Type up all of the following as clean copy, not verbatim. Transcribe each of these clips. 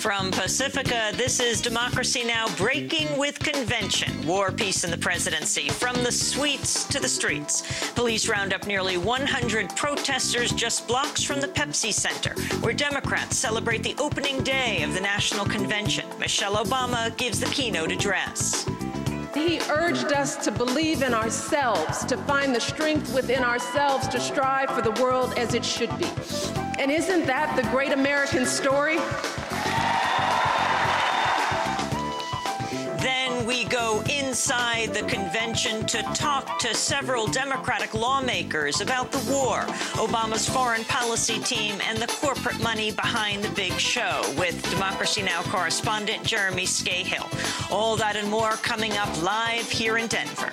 From Pacifica, this is Democracy Now! Breaking with Convention. War, peace, and the presidency. From the suites to the streets. Police round up nearly 100 protesters just blocks from the Pepsi Center, where Democrats celebrate the opening day of the National Convention. Michelle Obama gives the keynote address. He urged us to believe in ourselves, to find the strength within ourselves to strive for the world as it should be. And isn't that the great American story? Then we go inside the convention to talk to several Democratic lawmakers about the war, Obama's foreign policy team, and the corporate money behind the big show with Democracy Now! Correspondent Jeremy Scahill. All that and more coming up live here in Denver.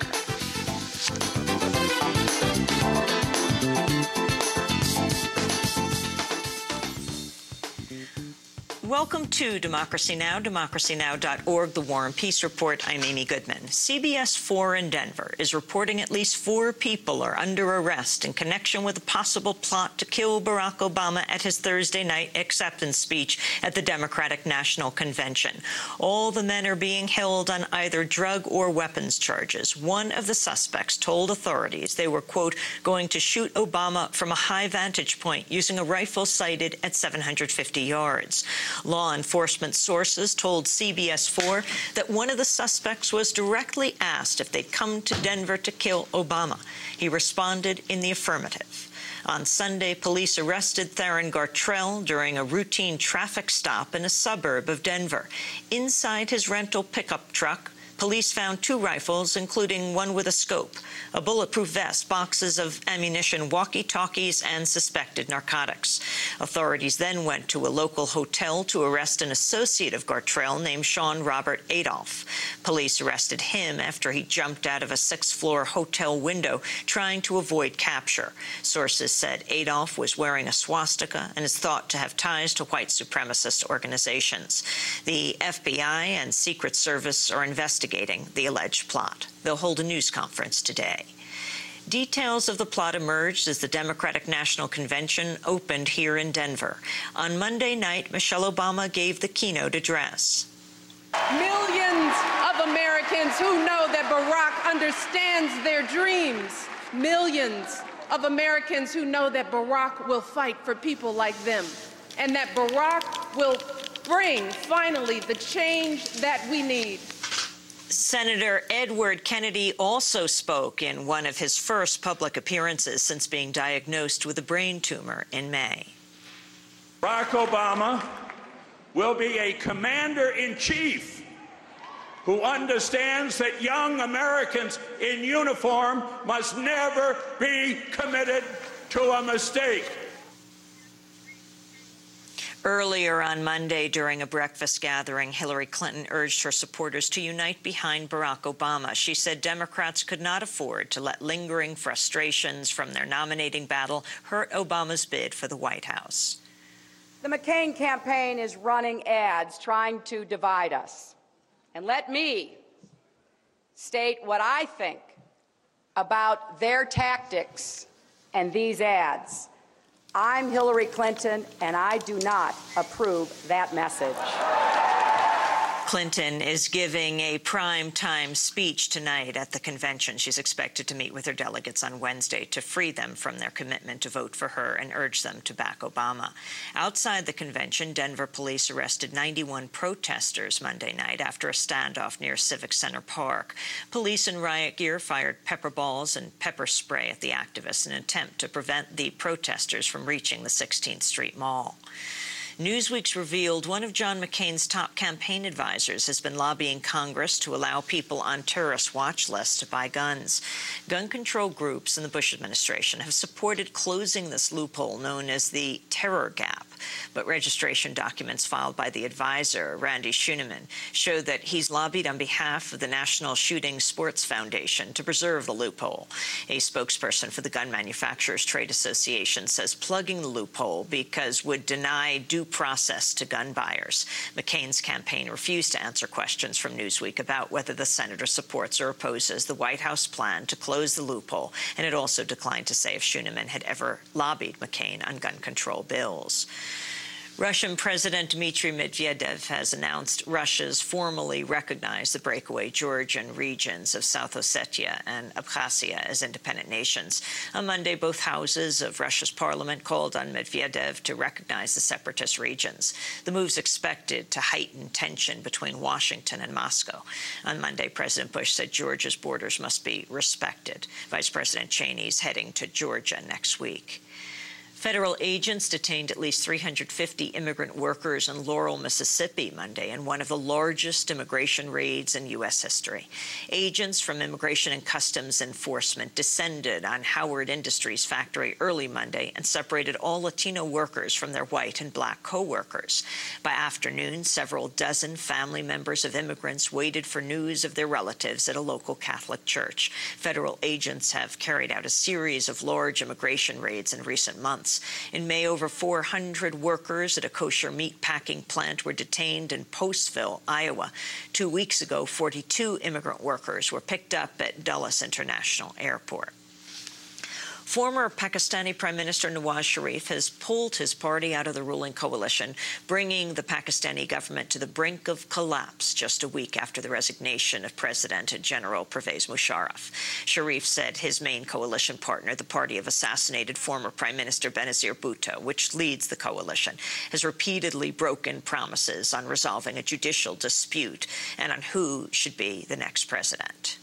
Welcome to Democracy Now!, democracynow.org, the War and Peace Report. I'm Amy Goodman. CBS 4 in Denver is reporting at least 4 people are under arrest in connection with a possible plot to kill Barack Obama at his Thursday night acceptance speech at the Democratic National Convention. All the men are being held on either drug or weapons charges. One of the suspects told authorities they were, quote, going to shoot Obama from a high vantage point using a rifle sighted at 750 yards. Law enforcement sources told CBS 4 that one of the suspects was directly asked if they'd come to Denver to kill Obama. He responded in the affirmative. On Sunday, police arrested Theron Gartrell during a routine traffic stop in a suburb of Denver. Inside his rental pickup truck, police found 2 rifles, including one with a scope, a bulletproof vest, boxes of ammunition, walkie-talkies, and suspected narcotics. Authorities then went to a local hotel to arrest an associate of Gartrell named Sean Robert Adolph. Police arrested him after he jumped out of a 6th-floor hotel window trying to avoid capture. Sources said Adolph was wearing a swastika and is thought to have ties to white supremacist organizations. The FBI and Secret Service are investigating the alleged plot. They'll hold a news conference today. Details of the plot emerged as the Democratic National Convention opened here in Denver. On Monday night, Michelle Obama gave the keynote address. Millions of Americans who know that Barack understands their dreams. Millions of Americans who know that Barack will fight for people like them, and that Barack will bring, finally, the change that we need. Senator Edward Kennedy also spoke in one of his first public appearances since being diagnosed with a brain tumor in May. Barack Obama will be a commander-in-chief who understands that young Americans in uniform must never be committed to a mistake. Earlier on Monday, during a breakfast gathering, Hillary Clinton urged her supporters to unite behind Barack Obama. She said Democrats could not afford to let lingering frustrations from their nominating battle hurt Obama's bid for the White House. The McCain campaign is running ads trying to divide us. And let me state what I think about their tactics and these ads. I'm Hillary Clinton, and I do not approve that message. Clinton is giving a prime-time speech tonight at the convention. She's expected to meet with her delegates on Wednesday to free them from their commitment to vote for her and urge them to back Obama. Outside the convention, Denver police arrested 91 protesters Monday night after a standoff near Civic Center Park. Police in riot gear fired pepper balls and pepper spray at the activists in an attempt to prevent the protesters from reaching the 16th Street Mall. Newsweek's revealed one of John McCain's top campaign advisors has been lobbying Congress to allow people on terrorist watch lists to buy guns. Gun control groups in the Bush administration have supported closing this loophole known as the terror gap. But registration documents filed by the advisor, Randy Schuneman, show that he's lobbied on behalf of the National Shooting Sports Foundation to preserve the loophole. A spokesperson for the Gun Manufacturers Trade Association says plugging the loophole because would deny due process to gun buyers. McCain's campaign refused to answer questions from Newsweek about whether the senator supports or opposes the White House plan to close the loophole, and it also declined to say if Schuneman had ever lobbied McCain on gun control bills. Russian President Dmitry Medvedev has announced Russia's formally recognized the breakaway Georgian regions of South Ossetia and Abkhazia as independent nations. On Monday, both houses of Russia's parliament called on Medvedev to recognize the separatist regions. The move's expected to heighten tension between Washington and Moscow. On Monday, President Bush said Georgia's borders must be respected. Vice President Cheney's heading to Georgia next week. Federal agents detained at least 350 immigrant workers in Laurel, Mississippi Monday in one of the largest immigration raids in U.S. history. Agents from Immigration and Customs Enforcement descended on Howard Industries factory early Monday and separated all Latino workers from their white and black co-workers. By afternoon, several dozen family members of immigrants waited for news of their relatives at a local Catholic church. Federal agents have carried out a series of large immigration raids in recent months. In May, over 400 workers at a kosher meat packing plant were detained in Postville, Iowa. 2 weeks ago, 42 immigrant workers were picked up at Dulles International Airport. Former Pakistani Prime Minister Nawaz Sharif has pulled his party out of the ruling coalition, bringing the Pakistani government to the brink of collapse just a week after the resignation of President General Pervez Musharraf. Sharif said his main coalition partner, the party of assassinated former Prime Minister Benazir Bhutto, which leads the coalition, has repeatedly broken promises on resolving a judicial dispute and on who should be the next president.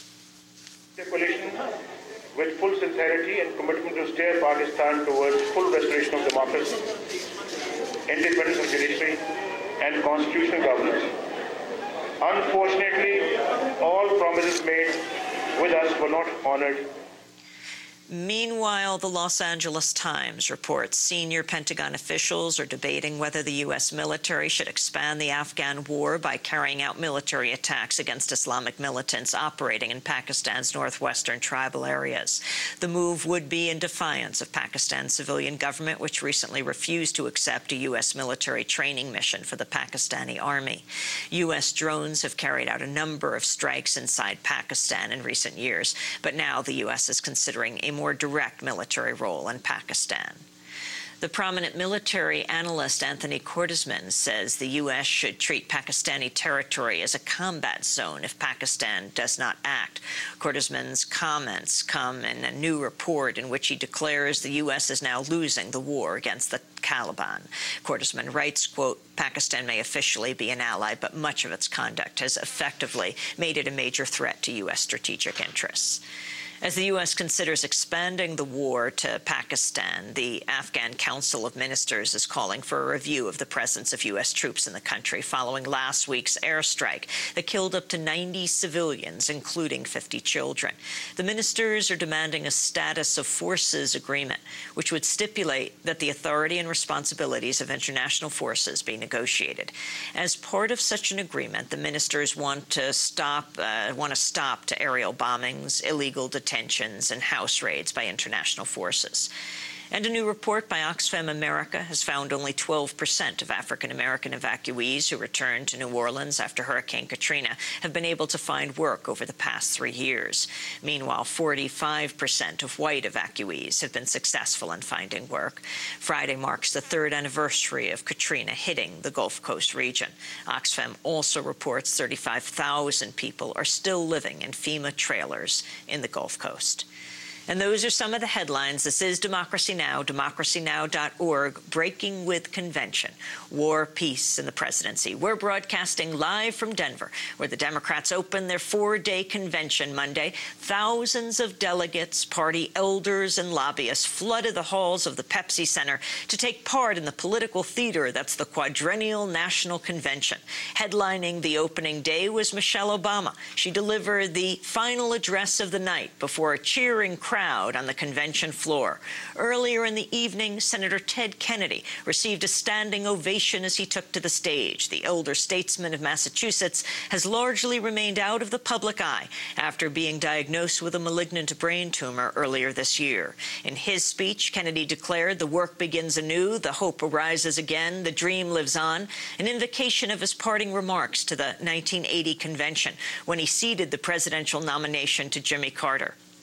The coalition, with full sincerity and commitment to steer Pakistan towards full restoration of democracy, independence of judiciary, and constitutional governance. Unfortunately, all promises made with us were not honored. Meanwhile, the Los Angeles Times reports senior Pentagon officials are debating whether the U.S. military should expand the Afghan war by carrying out military attacks against Islamic militants operating in Pakistan's northwestern tribal areas. The move would be in defiance of Pakistan's civilian government, which recently refused to accept a U.S. military training mission for the Pakistani army. U.S. drones have carried out a number of strikes inside Pakistan in recent years, but now the U.S. is considering a more direct military role in Pakistan. The prominent military analyst Anthony Cordesman says the U.S. should treat Pakistani territory as a combat zone if Pakistan does not act. Cordesman's comments come in a new report in which he declares the U.S. is now losing the war against the Taliban. Cordesman writes, quote, Pakistan may officially be an ally, but much of its conduct has effectively made it a major threat to U.S. strategic interests. As the U.S. considers expanding the war to Pakistan, the Afghan Council of Ministers is calling for a review of the presence of U.S. troops in the country following last week's airstrike that killed up to 90 civilians, including 50 children. The ministers are demanding a status of forces agreement, which would stipulate that the authority and responsibilities of international forces be negotiated. As part of such an agreement, the ministers want to stop to aerial bombings, illegal detentions, and house raids by international forces. And a new report by Oxfam America has found only 12% of African-American evacuees who returned to New Orleans after Hurricane Katrina have been able to find work over the past 3 years. Meanwhile, 45% of white evacuees have been successful in finding work. Friday marks the 3rd anniversary of Katrina hitting the Gulf Coast region. Oxfam also reports 35,000 people are still living in FEMA trailers in the Gulf Coast. And those are some of the headlines. This is Democracy Now!, democracynow.org, Breaking with Convention, War, Peace, and the Presidency. We're broadcasting live from Denver, where the Democrats opened their 4-day convention Monday. Thousands of delegates, party elders, and lobbyists flooded the halls of the Pepsi Center to take part in the political theater that's the Quadrennial National Convention. Headlining the opening day was Michelle Obama. She delivered the final address of the night before a cheering crowd on the convention floor. Earlier in the evening, Senator Ted Kennedy received a standing ovation as he took to the stage. The elder statesman of Massachusetts has largely remained out of the public eye after being diagnosed with a malignant brain tumor earlier this year. In his speech, Kennedy declared the work begins anew, the hope arises again, the dream lives on, an invocation of his parting remarks to the 1980 convention when he ceded the presidential nomination to Jimmy Carter.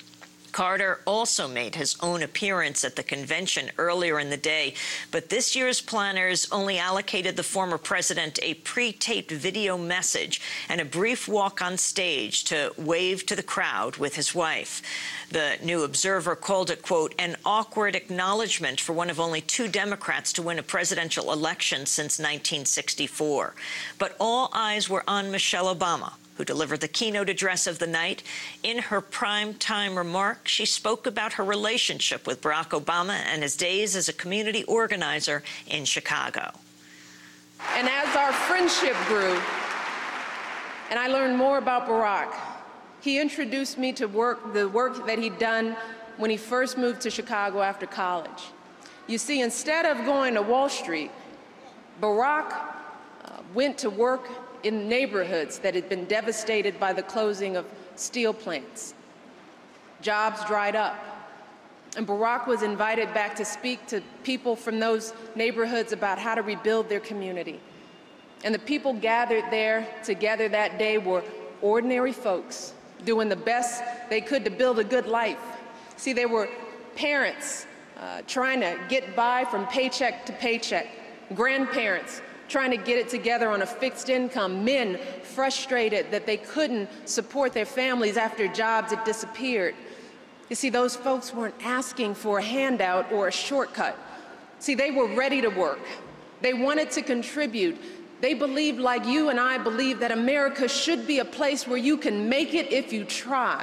Carter also made his own appearance at the convention earlier in the day, but this year's planners only allocated the former president a pre-taped video message and a brief walk on stage to wave to the crowd with his wife. The New Observer called it, quote, an awkward acknowledgement for one of only 2 Democrats to win a presidential election since 1964. But all eyes were on Michelle Obama, who delivered the keynote address of the night. In her prime-time remarks, she spoke about her relationship with Barack Obama and his days as a community organizer in Chicago. And as our friendship grew, and I learned more about Barack, he introduced me to the work that he'd done when he first moved to Chicago after college. You see, instead of going to Wall Street, Barack went to work in neighborhoods that had been devastated by the closing of steel plants. Jobs dried up, and Barack was invited back to speak to people from those neighborhoods about how to rebuild their community. And the people gathered there together that day were ordinary folks doing the best they could to build a good life. See, they were parents trying to get by from paycheck to paycheck, grandparents trying to get it together on a fixed income, men frustrated that they couldn't support their families after jobs had disappeared. You see, those folks weren't asking for a handout or a shortcut. See, they were ready to work. They wanted to contribute. They believed, like you and I believe, that America should be a place where you can make it if you try.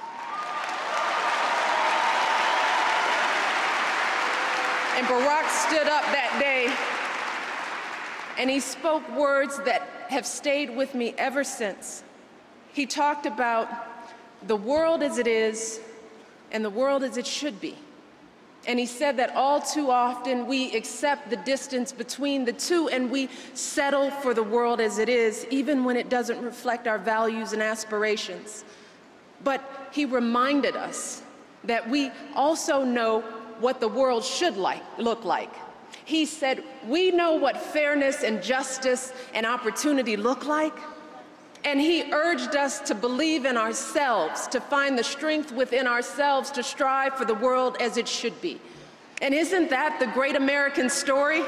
And Barack stood up that day and he spoke words that have stayed with me ever since. He talked about the world as it is and the world as it should be. And he said that all too often we accept the distance between the two and we settle for the world as it is, even when it doesn't reflect our values and aspirations. But he reminded us that we also know what the world should look like. He said, we know what fairness and justice and opportunity look like. And he urged us to believe in ourselves, to find the strength within ourselves to strive for the world as it should be. And isn't that the great American story?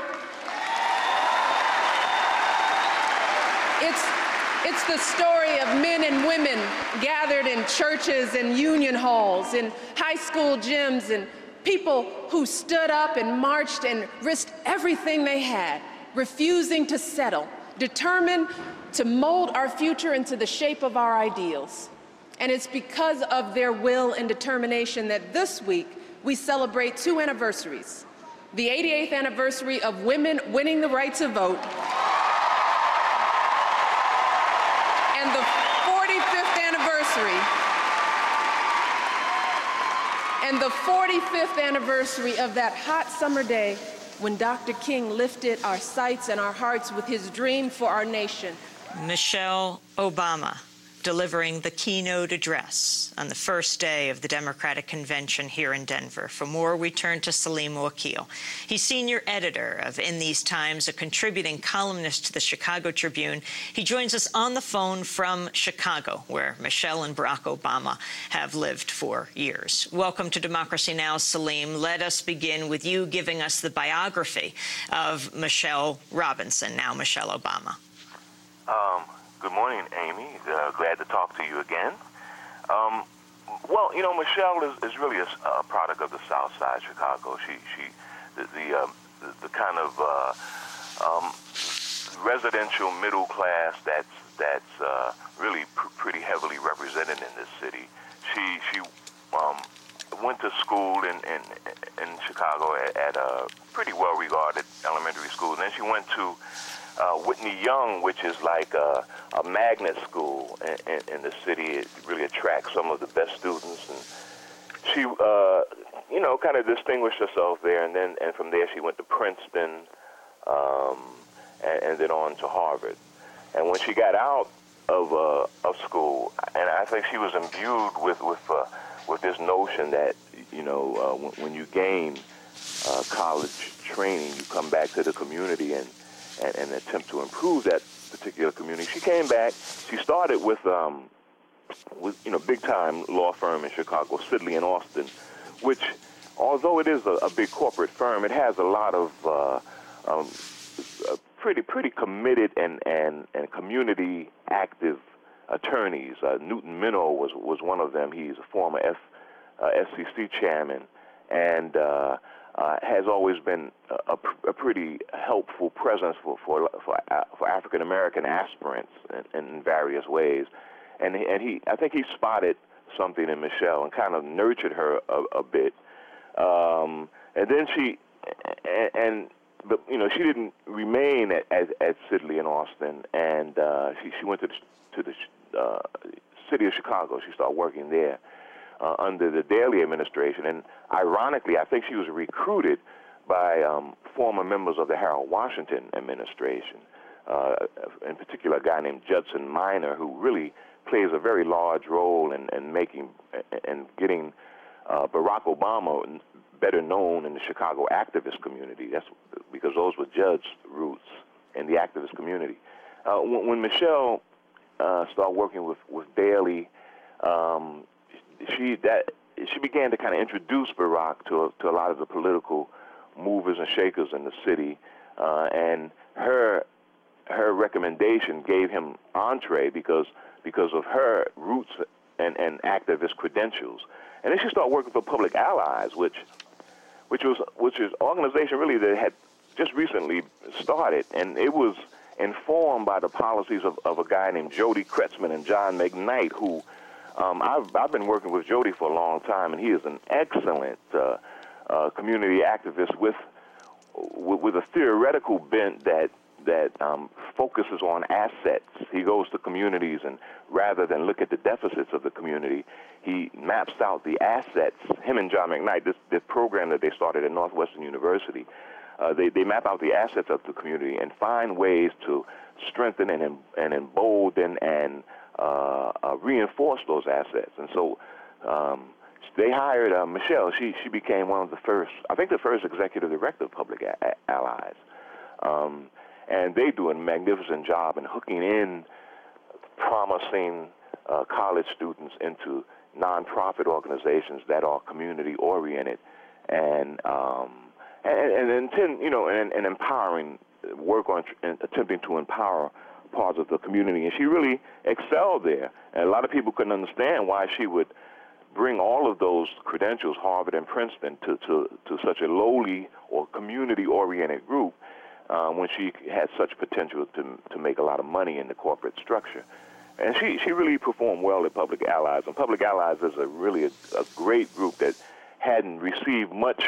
It's the story of men and women gathered in churches and union halls, in high school gyms, and people who stood up and marched and risked everything they had, refusing to settle, determined to mold our future into the shape of our ideals. And it's because of their will and determination that this week we celebrate 2 anniversaries. The 88th anniversary of women winning the right to vote, and the 45th anniversary of that hot summer day when Dr. King lifted our sights and our hearts with his dream for our nation. Michelle Obama delivering the keynote address on the first day of the Democratic Convention here in Denver. For more, we turn to Salim Wakil. He's senior editor of In These Times, a contributing columnist to the Chicago Tribune. He joins us on the phone from Chicago, where Michelle and Barack Obama have lived for years. Welcome to Democracy Now!, Salim. Let us begin with you giving us the biography of Michelle Robinson, now Michelle Obama. Good morning, Amy. Glad to talk to you again. Well, you know, Michelle is really a product of the South Side Chicago. The kind of residential middle class that's really pretty heavily represented in this city. She went to school in Chicago at a pretty well-regarded elementary school, and then she went to Whitney Young, which is like a magnet school in the city. It really attracts some of the best students, and she, you know, kind of distinguished herself there. And from there, she went to Princeton, and then on to Harvard. And when she got out of school, and I think she was imbued with this notion that, you know, when you gain college training, you come back to the community and attempt to improve that particular community. She came back. She started with big-time law firm in Chicago, Sidley and Austin, which, although it is a big corporate firm, it has a lot of pretty committed and community active attorneys. Newton Minow was one of them. He's a former FCC chairman, and has always been a pretty helpful presence for African American aspirants in various ways. And I think he spotted something in Michelle and kind of nurtured her a bit. And then she didn't remain at Sidley and Austin, and she went to the city of Chicago. She started working there under the Daley administration, and ironically, I think she was recruited by former members of the Harold Washington administration, in particular a guy named Judson Minor, who really plays a very large role in making and getting Barack Obama better known in the Chicago activist community. That's because those were Judd's roots in the activist community. When Michelle started working with Daley, she began to kind of introduce Barack to a lot of the political movers and shakers in the city, and her recommendation gave him entree because of her roots and activist credentials. And then she started working for Public Allies, which is an organization really that had just recently started, and it was informed by the policies of a guy named Jody Kretzman and John McKnight, who I've been working with Jody for a long time, and he is an excellent community activist with a theoretical bent that focuses on assets. He goes to communities, and rather than look at the deficits of the community, he maps out the assets. Him and John McKnight, this program that they started at Northwestern University, they map out the assets of the community and find ways to strengthen and embolden and reinforce those assets. And so they hired Michelle. She became one of the first, I think the first executive director of Public Allies. And they do a magnificent job in hooking in promising college students into nonprofit organizations that are community-oriented and empowering work on attempting to empower parts of the community. And she really excelled there. And a lot of people couldn't understand why she would bring all of those credentials, Harvard and Princeton, to such a lowly or community-oriented group when she had such potential to make a lot of money in the corporate structure. And she really performed well at Public Allies. And Public Allies is really a great group that hadn't received much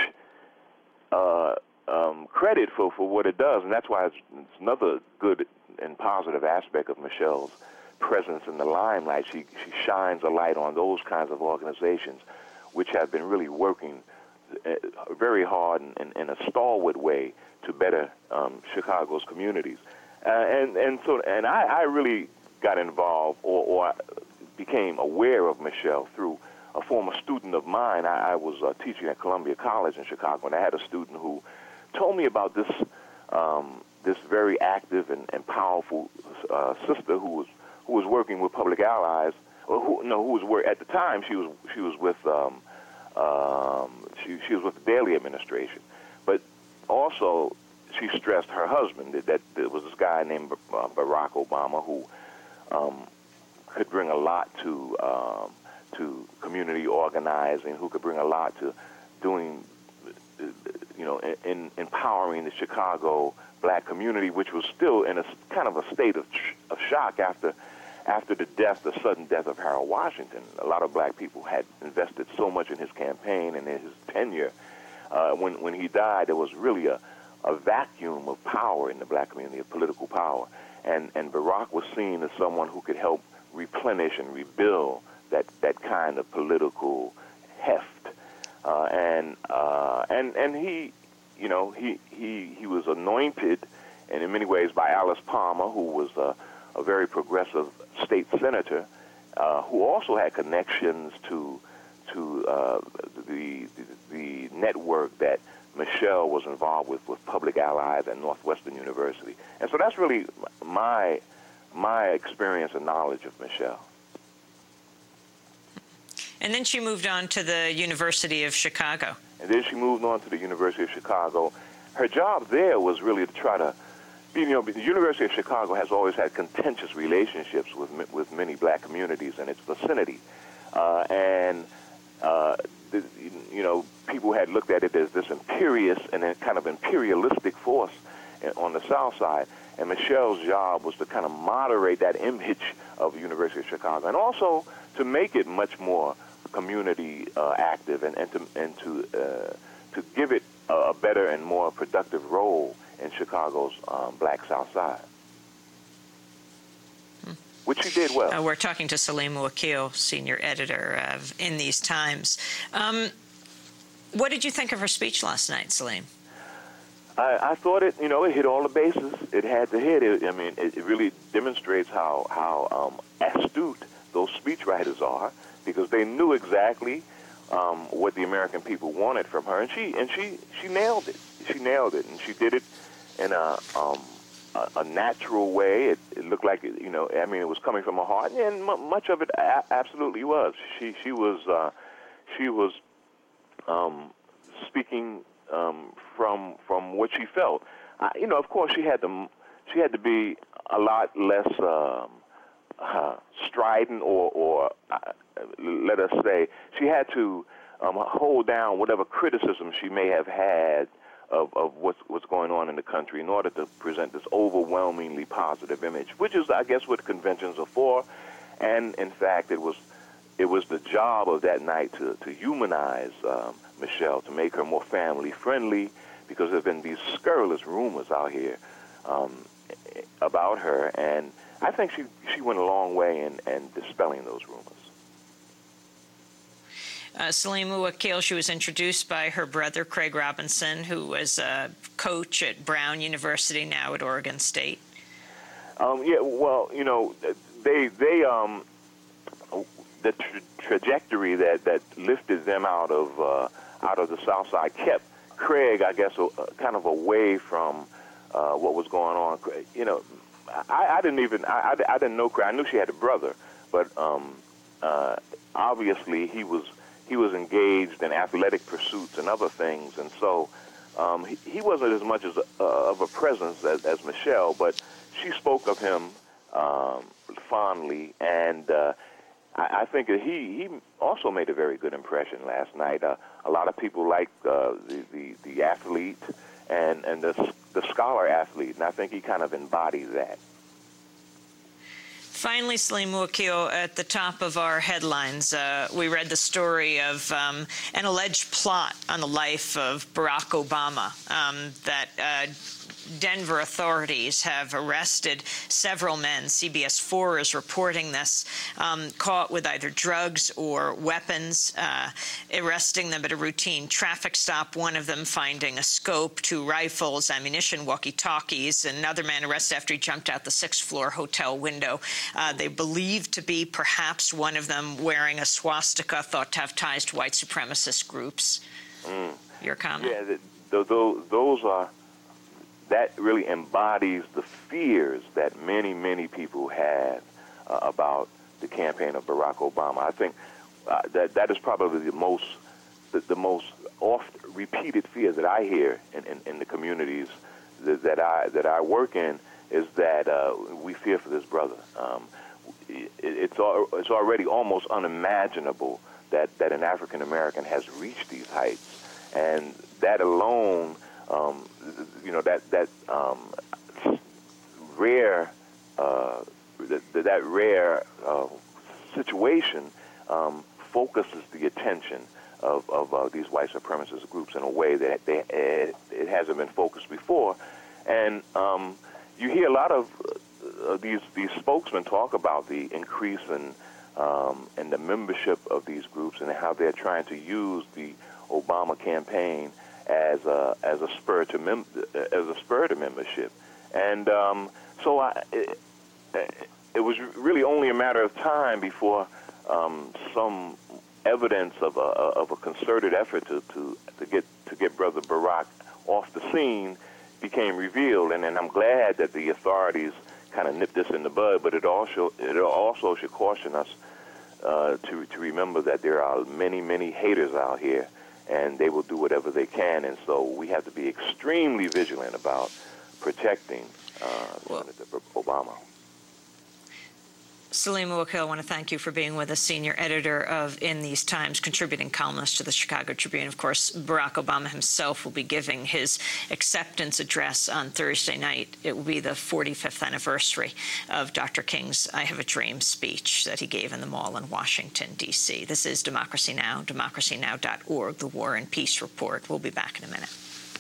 credit for what it does. And that's why it's another good and positive aspect of Michelle's presence in the limelight. She shines a light on those kinds of organizations which have been really working very hard in a stalwart way to better Chicago's communities. And I really got involved or became aware of Michelle through a former student of mine. I was teaching at Columbia College in Chicago, and I had a student who told me about this very active and powerful sister who was working with Public Allies, or who was at the time she was with she was with the Daley administration, but also she stressed her husband that there was this guy named Barack Obama who could bring a lot to community organizing, who could bring a lot to doing, in empowering the Chicago black community, which was still in a kind of a state of shock after the sudden death of Harold Washington. A lot of black people had invested so much in his campaign and in his tenure. When he died, there was really a vacuum of power in the black community, of political power. And Barack was seen as someone who could help replenish and rebuild that kind of political heft. And he was anointed, and in many ways, by Alice Palmer, who was a very progressive state senator, who also had connections to the network that Michelle was involved with Public Allies and Northwestern University. And so that's really my experience and knowledge of Michelle. And then she moved on to the University of Chicago. And then she moved on to the University of Chicago. Her job there was really to try to, the University of Chicago has always had contentious relationships with many black communities in its vicinity. People had looked at it as this imperious and then kind of imperialistic force on the South Side. And Michelle's job was to kind of moderate that image of the University of Chicago, and also to make it much more community active, and to give it a better and more productive role in Chicago's Black South Side, which she did well. We're talking to Salim Wakil, senior editor of In These Times. What did you think of her speech last night, Salim? I thought it hit all the bases it had to hit. It really demonstrates how astute those speechwriters are, because they knew exactly what the American people wanted from her, and she nailed it. She nailed it, and she did it in a natural way. It looked like it was coming from her heart, and much of it absolutely was. She was speaking from what she felt. Of course, she had to be a lot less strident, or let us say, she had to hold down whatever criticism she may have had of what's going on in the country in order to present this overwhelmingly positive image, which is, I guess, what conventions are for. And in fact, it was the job of that night to humanize Michelle, to make her more family friendly, because there have been these scurrilous rumors out here about her, and I think she went a long way in dispelling those rumors. Salima Wakil, she was introduced by her brother, Craig Robinson, who was a coach at Brown University, now at Oregon State. The trajectory that lifted them out of the South Side kept Craig, I guess, kind of away from what was going on. I didn't know Craig. I knew she had a brother, but obviously he was engaged in athletic pursuits and other things, and so he wasn't as much of a presence as Michelle, but she spoke of him fondly, and I think that he also made a very good impression last night. A lot of people liked the athlete and the scholar athlete, and I think he kind of embodies that. Finally, Salim Wakil, at the top of our headlines, we read the story of an alleged plot on the life of Barack Obama, that Denver authorities have arrested several men. CBS 4 is reporting this, caught with either drugs or weapons, arresting them at a routine traffic stop, one of them finding a scope, 2 rifles, ammunition, walkie-talkies, another man arrested after he jumped out the 6th-floor hotel window. They believe to be perhaps one of them wearing a swastika, thought to have ties to white supremacist groups. Your comment? Yeah, those are... That really embodies the fears that many, many people have about the campaign of Barack Obama. I think that is probably the most oft repeated fear that I hear in the communities that I work in, is that we fear for this brother. It's already almost unimaginable that an African American has reached these heights, and that alone. That rare situation focuses the attention of these white supremacist groups in a way that it hasn't been focused before, and you hear a lot of these spokesmen talk about the increase in the membership of these groups and how they're trying to use the Obama campaign as a spur to membership, and so it was really only a matter of time before some evidence of a concerted effort to get Brother Barack off the scene became revealed, and I'm glad that the authorities kind of nipped this in the bud. But it also should caution us to remember that there are many, many haters out here, and they will do whatever they can. And so we have to be extremely vigilant about protecting Senator Obama. Salima Wakil, I want to thank you for being with us, senior editor of In These Times, contributing columnist to the Chicago Tribune. Of course, Barack Obama himself will be giving his acceptance address on Thursday night. It will be the 45th anniversary of Dr. King's I Have a Dream speech that he gave in the mall in Washington, D.C. This is Democracy Now!, democracynow.org, the War and Peace Report. We'll be back in a minute.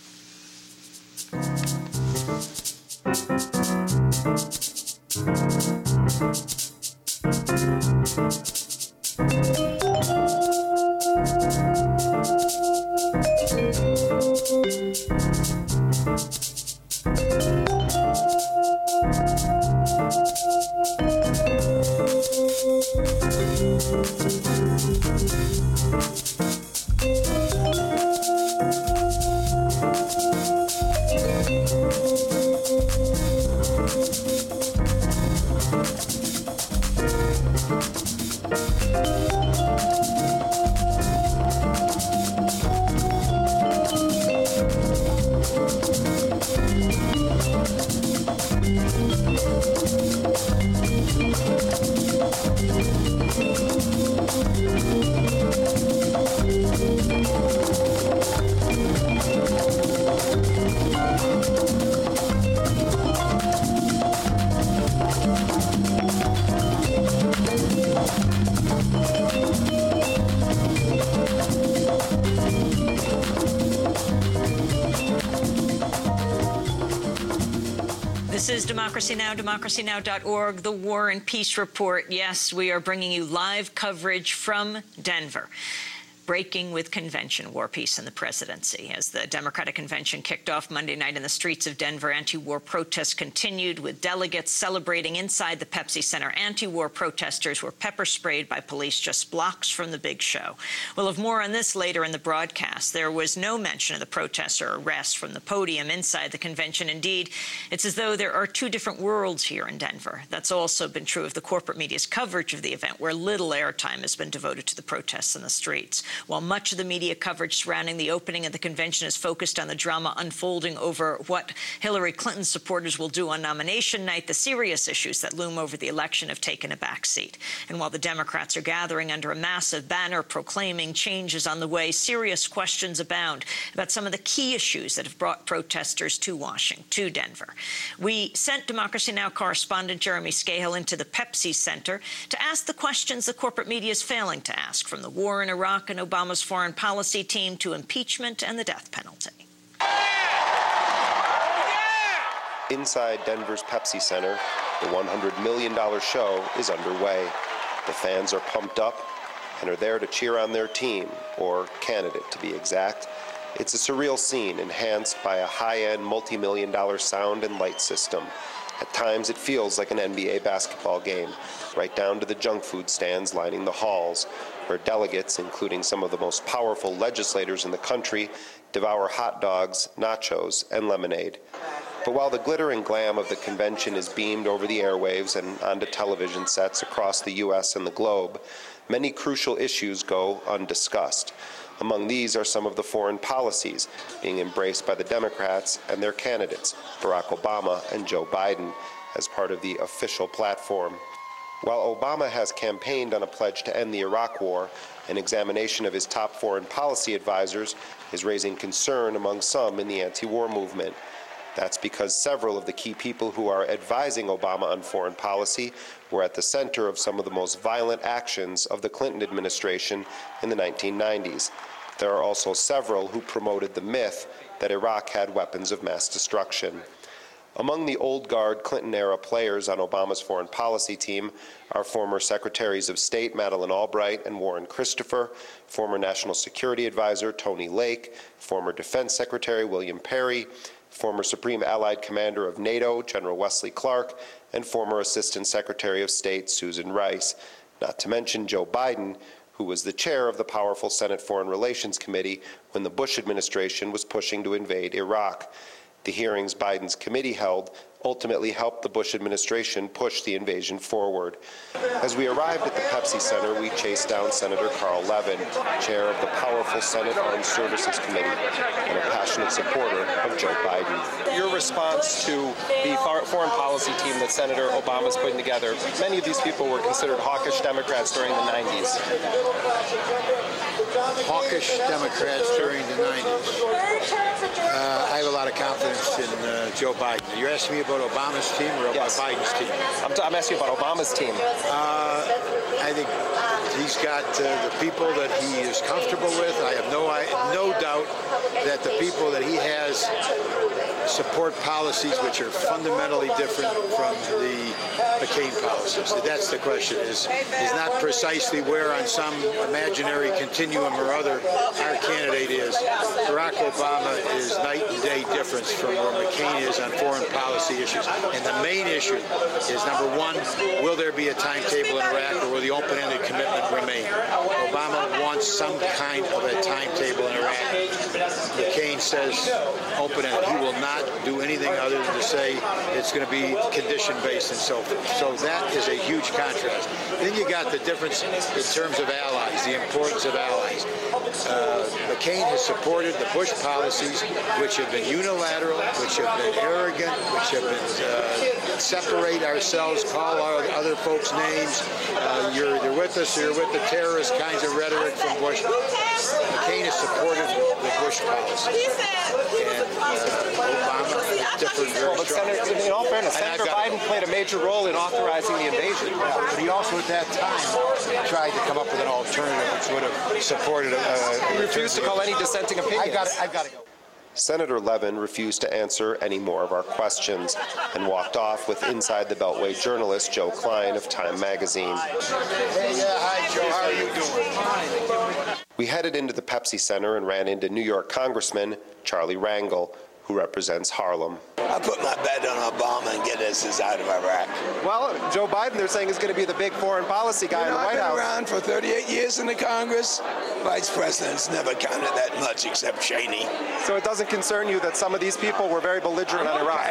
This is Democracy Now!, democracynow.org, the War and Peace Report. Yes, we are bringing you live coverage from Denver. Breaking with convention, war, peace, and the presidency. As the Democratic Convention kicked off Monday night in the streets of Denver, anti-war protests continued with delegates celebrating inside the Pepsi Center. Anti-war protesters were pepper sprayed by police just blocks from the big show. We'll have more on this later in the broadcast. There was no mention of the protests or arrests from the podium inside the convention. Indeed, it's as though there are two different worlds here in Denver. That's also been true of the corporate media's coverage of the event, where little airtime has been devoted to the protests in the streets. While much of the media coverage surrounding the opening of the convention is focused on the drama unfolding over what Hillary Clinton's supporters will do on nomination night, the serious issues that loom over the election have taken a back seat. And while the Democrats are gathering under a massive banner proclaiming changes on the way, serious questions abound about some of the key issues that have brought protesters to Washington, to Denver. We sent Democracy Now! Correspondent Jeremy Scahill into the Pepsi Center to ask the questions the corporate media is failing to ask, from the war in Iraq and Obama's foreign policy team to impeachment and the death penalty. Inside Denver's Pepsi Center, the $100 million show is underway. The fans are pumped up and are there to cheer on their team, or candidate to be exact. It's a surreal scene enhanced by a high-end multi-million-dollar sound and light system. At times it feels like an NBA basketball game, right down to the junk food stands lining the halls, where delegates, including some of the most powerful legislators in the country, devour hot dogs, nachos, and lemonade. But while the glitter and glam of the convention is beamed over the airwaves and onto television sets across the U.S. and the globe, many crucial issues go undiscussed. Among these are some of the foreign policies being embraced by the Democrats and their candidates, Barack Obama and Joe Biden, as part of the official platform. While Obama has campaigned on a pledge to end the Iraq War, an examination of his top foreign policy advisors is raising concern among some in the anti-war movement. That's because several of the key people who are advising Obama on foreign policy were at the center of some of the most violent actions of the Clinton administration in the 1990s. There are also several who promoted the myth that Iraq had weapons of mass destruction. Among the old guard Clinton-era players on Obama's foreign policy team are former Secretaries of State Madeleine Albright and Warren Christopher, former National Security Advisor Tony Lake, former Defense Secretary William Perry, former Supreme Allied Commander of NATO General Wesley Clark, and former Assistant Secretary of State Susan Rice, not to mention Joe Biden, who was the chair of the powerful Senate Foreign Relations Committee when the Bush administration was pushing to invade Iraq. The hearings Biden's committee held ultimately helped the Bush administration push the invasion forward. As we arrived at the Pepsi Center, we chased down Senator Carl Levin, chair of the powerful Senate Armed Services Committee and a passionate supporter of Joe Biden. Your response to the foreign policy team that Senator Obama's putting together, many of these people were considered hawkish Democrats during the 90s. Hawkish Democrats during the 90s. I have a lot of confidence in Joe Biden. You're asking me about Obama's team or about Biden's team? I'm asking about Obama's team. I think he's got the people that he is comfortable with. I have no doubt that the people that he has support policies which are fundamentally different from the McCain policies. That's the question, is not precisely where on some imaginary continuum or other our candidate is. Barack Obama is night and day difference from where McCain is on foreign policy issues. And the main issue is, number one, will there be a timetable in Iraq, or will the open-ended commitment remain? Obama wants some kind of a timetable in Iraq. McCain says open-ended. He will not do anything other than to say it's going to be condition-based and so forth. So that is a huge contrast. Then you got the difference in terms of allies, the importance of allies. McCain has supported the Bush policies, which have been unilateral, which have been arrogant, which have been separate ourselves, call our other folks names. You're either with us or you're with the terrorist kinds of rhetoric from Bush. McCain has supported the Bush policy. And Obama differed very strongly. In all fairness, Senator Biden played a major role in authorizing the invasion. Yeah, but he also at that time tried to come up with an alternative which would have supported He refused to call any dissenting opinions. I've got to go. Senator Levin refused to answer any more of our questions and walked off with Inside the Beltway journalist Joe Klein of Time magazine. Hey, hi, Joe. How are you doing? We headed into the Pepsi Center and ran into New York Congressman Charlie Rangel, who represents Harlem. I put my bet on Obama and get us out of Iraq. Well, Joe Biden, they're saying, is going to be the big foreign policy guy in the White House. I've been around for 38 years in the Congress. Vice presidents never counted that much except Cheney. So it doesn't concern you that some of these people were very belligerent on Iraq?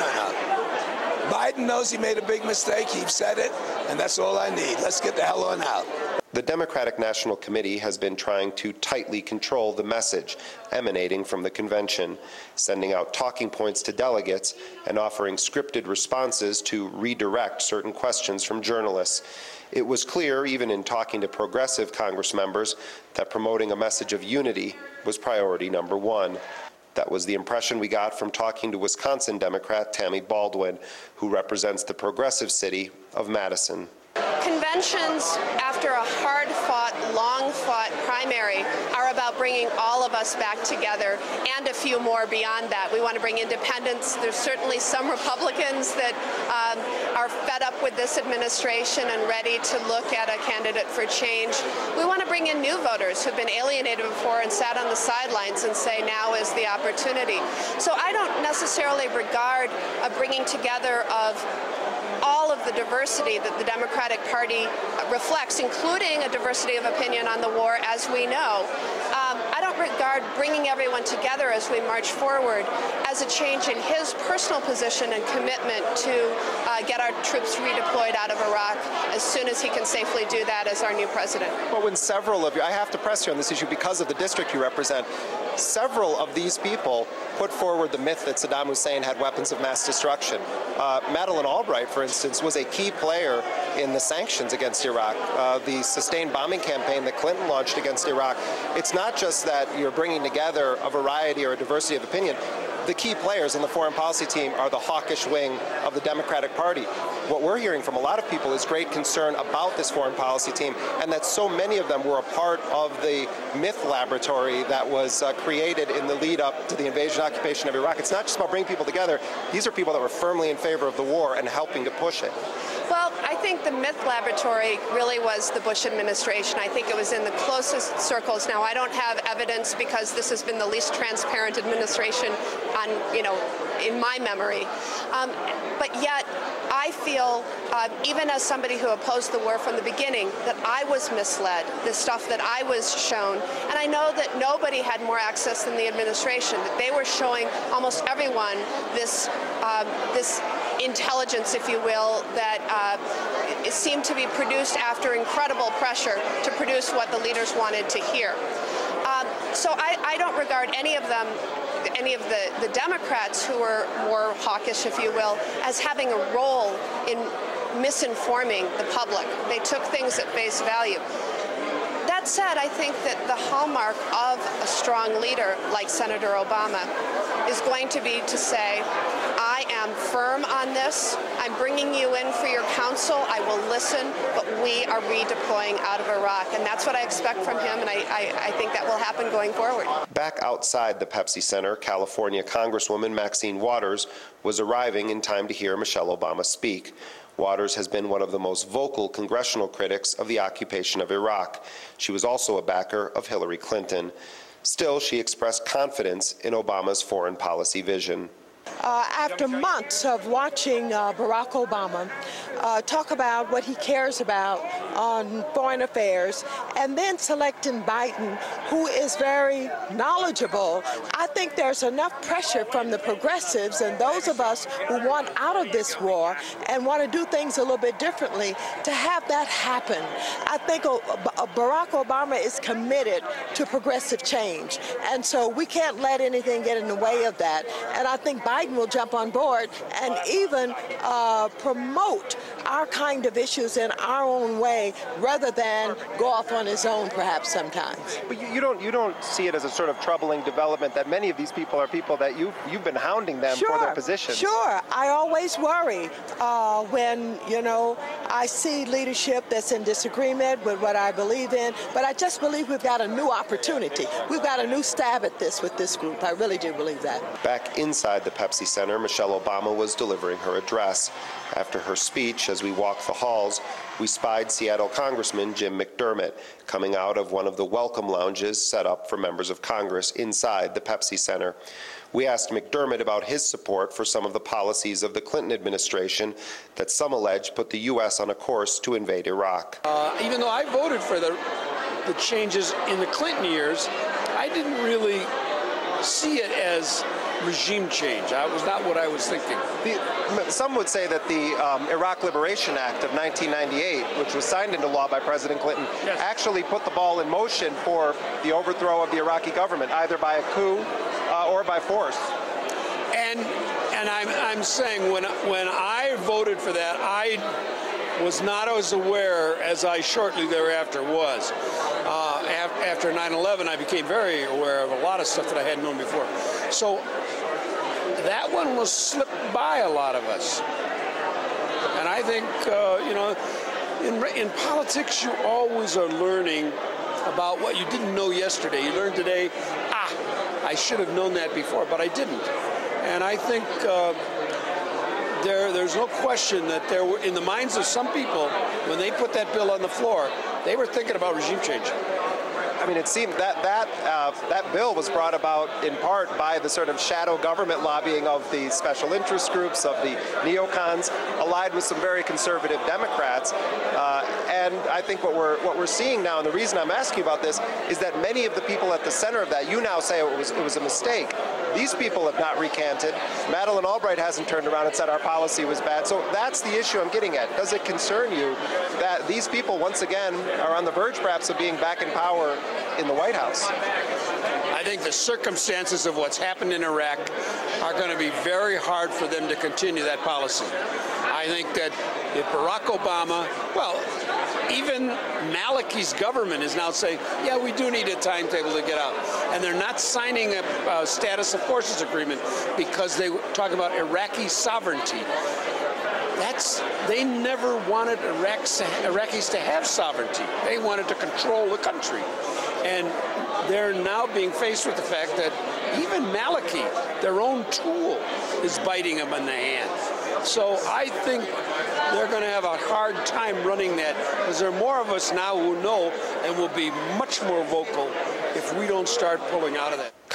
No. Biden knows he made a big mistake. He said it, and that's all I need. Let's get the hell on out. The Democratic National Committee has been trying to tightly control the message emanating from the convention, sending out talking points to delegates and offering scripted responses to redirect certain questions from journalists. It was clear, even in talking to progressive Congress members, that promoting a message of unity was priority number one. That was the impression we got from talking to Wisconsin Democrat Tammy Baldwin, who represents the progressive city of Madison. Conventions, after a hard-fought, long-fought primary, are about bringing all of us back together and a few more beyond that. We want to bring independents. There's certainly some Republicans that are fed up with this administration and ready to look at a candidate for change. We want to bring in new voters who've been alienated before and sat on the sidelines and say now is the opportunity. So I don't necessarily regard a bringing together of all of the diversity that the Democratic Party reflects, including a diversity of opinion on the war, as we know. I don't regard bringing everyone together as we march forward as a change in his personal position and commitment to get our troops redeployed out of Iraq as soon as he can safely do that as our new president. Well, when several of you, I have to press you on this issue because of the district you represent, several of these people put forward the myth that Saddam Hussein had weapons of mass destruction. Madeleine Albright, for instance, was a key player in the sanctions against Iraq, the sustained bombing campaign that Clinton launched against Iraq. It's not just that you're bringing together a variety or a diversity of opinion. The key players in the foreign policy team are the hawkish wing of the Democratic Party. What we're hearing from a lot of people is great concern about this foreign policy team, and that so many of them were a part of the myth laboratory that was created in the lead up to the invasion and occupation of Iraq. It's not just about bringing people together. These are people that were firmly in favor of the war and helping to push it. Well, I think the myth laboratory really was the Bush administration. I think it was in the closest circles. Now, I don't have evidence because this has been the least transparent administration in my memory. But yet, I feel, even as somebody who opposed the war from the beginning, that I was misled, the stuff that I was shown. And I know that nobody had more access than the administration, that they were showing almost everyone this intelligence, if you will, that it seemed to be produced after incredible pressure to produce what the leaders wanted to hear. So I don't regard any of the Democrats who were more hawkish, if you will, as having a role in misinforming the public. They took things at face value. That said, I think that the hallmark of a strong leader like Senator Obama is going to be to say, I am firm on this. I'm bringing you in for your counsel. I will listen, but we are redeploying out of Iraq. And that's what I expect from him, and I think that will happen going forward. Back outside the Pepsi Center, California Congresswoman Maxine Waters was arriving in time to hear Michelle Obama speak. Waters has been one of the most vocal congressional critics of the occupation of Iraq. She was also a backer of Hillary Clinton. Still, she expressed confidence in Obama's foreign policy vision. After months of watching Barack Obama talk about what he cares about on foreign affairs, and then selecting Biden, who is very knowledgeable, I think there's enough pressure from the progressives and those of us who want out of this war and want to do things a little bit differently to have that happen. I think Barack Obama is committed to progressive change, and so we can't let anything get in the way of that. And I think Biden will jump on board and even promote our kind of issues in our own way rather than go off on his own perhaps sometimes. But you don't see it as a sort of troubling development that many of these people are people that you've been hounding them for their positions. Sure. I always worry when, I see leadership that's in disagreement with what I believe in, but I just believe we've got a new opportunity. We've got a new stab at this with this group. I really do believe that. Back inside the Pepsi Center, Michelle Obama was delivering her address. After her speech, as we walked the halls, we spied Seattle Congressman Jim McDermott coming out of one of the welcome lounges set up for members of Congress inside the Pepsi Center. We asked McDermott about his support for some of the policies of the Clinton administration that some allege put the U.S. on a course to invade Iraq. Even though I voted for the changes in the Clinton years, I didn't really see it as regime change. That was not what I was thinking. Some would say that the Iraq Liberation Act of 1998, which was signed into law by President Clinton, actually put the ball in motion for the overthrow of the Iraqi government, either by a coup or by force. And I'm saying when I voted for that, I was not as aware as I shortly thereafter was. After 9/11, I became very aware of a lot of stuff that I hadn't known before. So that one was slipped by a lot of us. And I think, in politics, you always are learning about what you didn't know yesterday. You learned today, I should have known that before, but I didn't. And I think there's no question that there were, in the minds of some people, when they put that bill on the floor, they were thinking about regime change. I mean, it seemed that bill was brought about in part by the sort of shadow government lobbying of the special interest groups, of the neocons, allied with some very conservative Democrats. And I think what we're seeing now, and the reason I'm asking about this, is that many of the people at the center of that, you now say it was a mistake. These people have not recanted. Madeleine Albright hasn't turned around and said our policy was bad. So that's the issue I'm getting at. Does it concern you that these people, once again, are on the verge perhaps of being back in power in the White House? I think the circumstances of what's happened in Iraq are going to be very hard for them to continue that policy. I think that if Barack Obama, even Maliki's government is now saying, yeah, we do need a timetable to get out. And they're not signing a status of forces agreement because they talk about Iraqi sovereignty. They never wanted Iraqis to have sovereignty. They wanted to control the country. And they're now being faced with the fact that even Maliki, their own tool, is biting them in the hand. So I think they're going to have a hard time running that because there are more of us now who know and will be much more vocal if we don't start pulling out of that.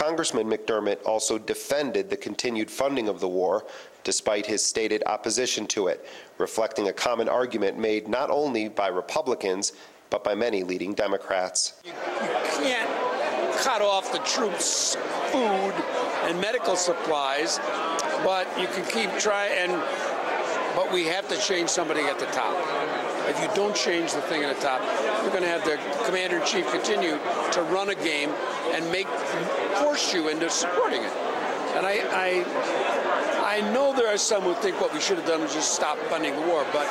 Congressman McDermott also defended the continued funding of the war, despite his stated opposition to it, reflecting a common argument made not only by Republicans, but by many leading Democrats. You can't cut off the troops' food and medical supplies, but you can keep trying, but we have to change somebody at the top. If you don't change the thing at the top, you're going to have the commander-in-chief continue to run a game and force you into supporting it. And I know there are some who think what we should have done was just stop funding the war, but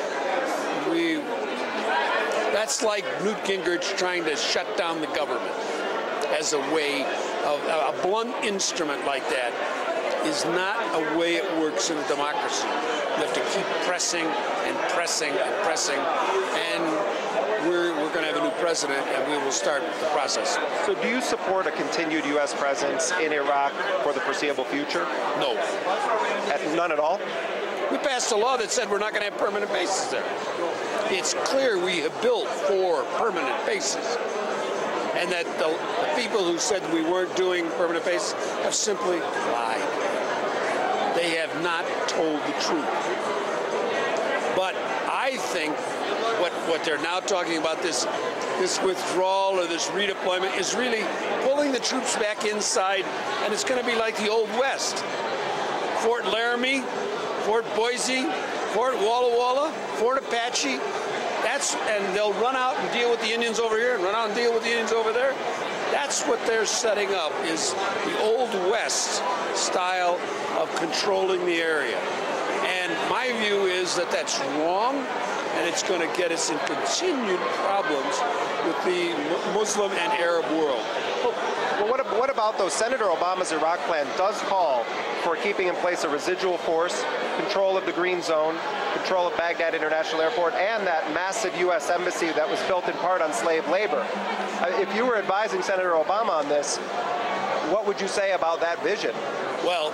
that's like Newt Gingrich trying to shut down the government as a way of a blunt instrument like that is not a way it works in a democracy. You have to keep pressing and pressing and pressing, and we're going to have a new president, and we will start the process. So do you support a continued U.S. presence in Iraq for the foreseeable future? No. None at all? We passed a law that said we're not going to have permanent bases there. It's clear we have built 4 permanent bases, and that the people who said we weren't doing permanent bases have simply lied. They have not told the truth. But I think what they're now talking about, this withdrawal or this redeployment, is really pulling the troops back inside, and it's going to be like the Old West. Fort Laramie, Fort Boise, Fort Walla Walla, Fort Apache. And they'll run out and deal with the Indians over here and run out and deal with the Indians over there. That's what they're setting up, is the Old West style of controlling the area. And my view is that that's wrong, and it's going to get us in continued problems with the Muslim and Arab world. Well, what about those? Senator Obama's Iraq plan does call for keeping in place a residual force, control of the Green Zone, control of Baghdad International Airport, and that massive U.S. embassy that was built in part on slave labor. If you were advising Senator Obama on this, what would you say about that vision? Well,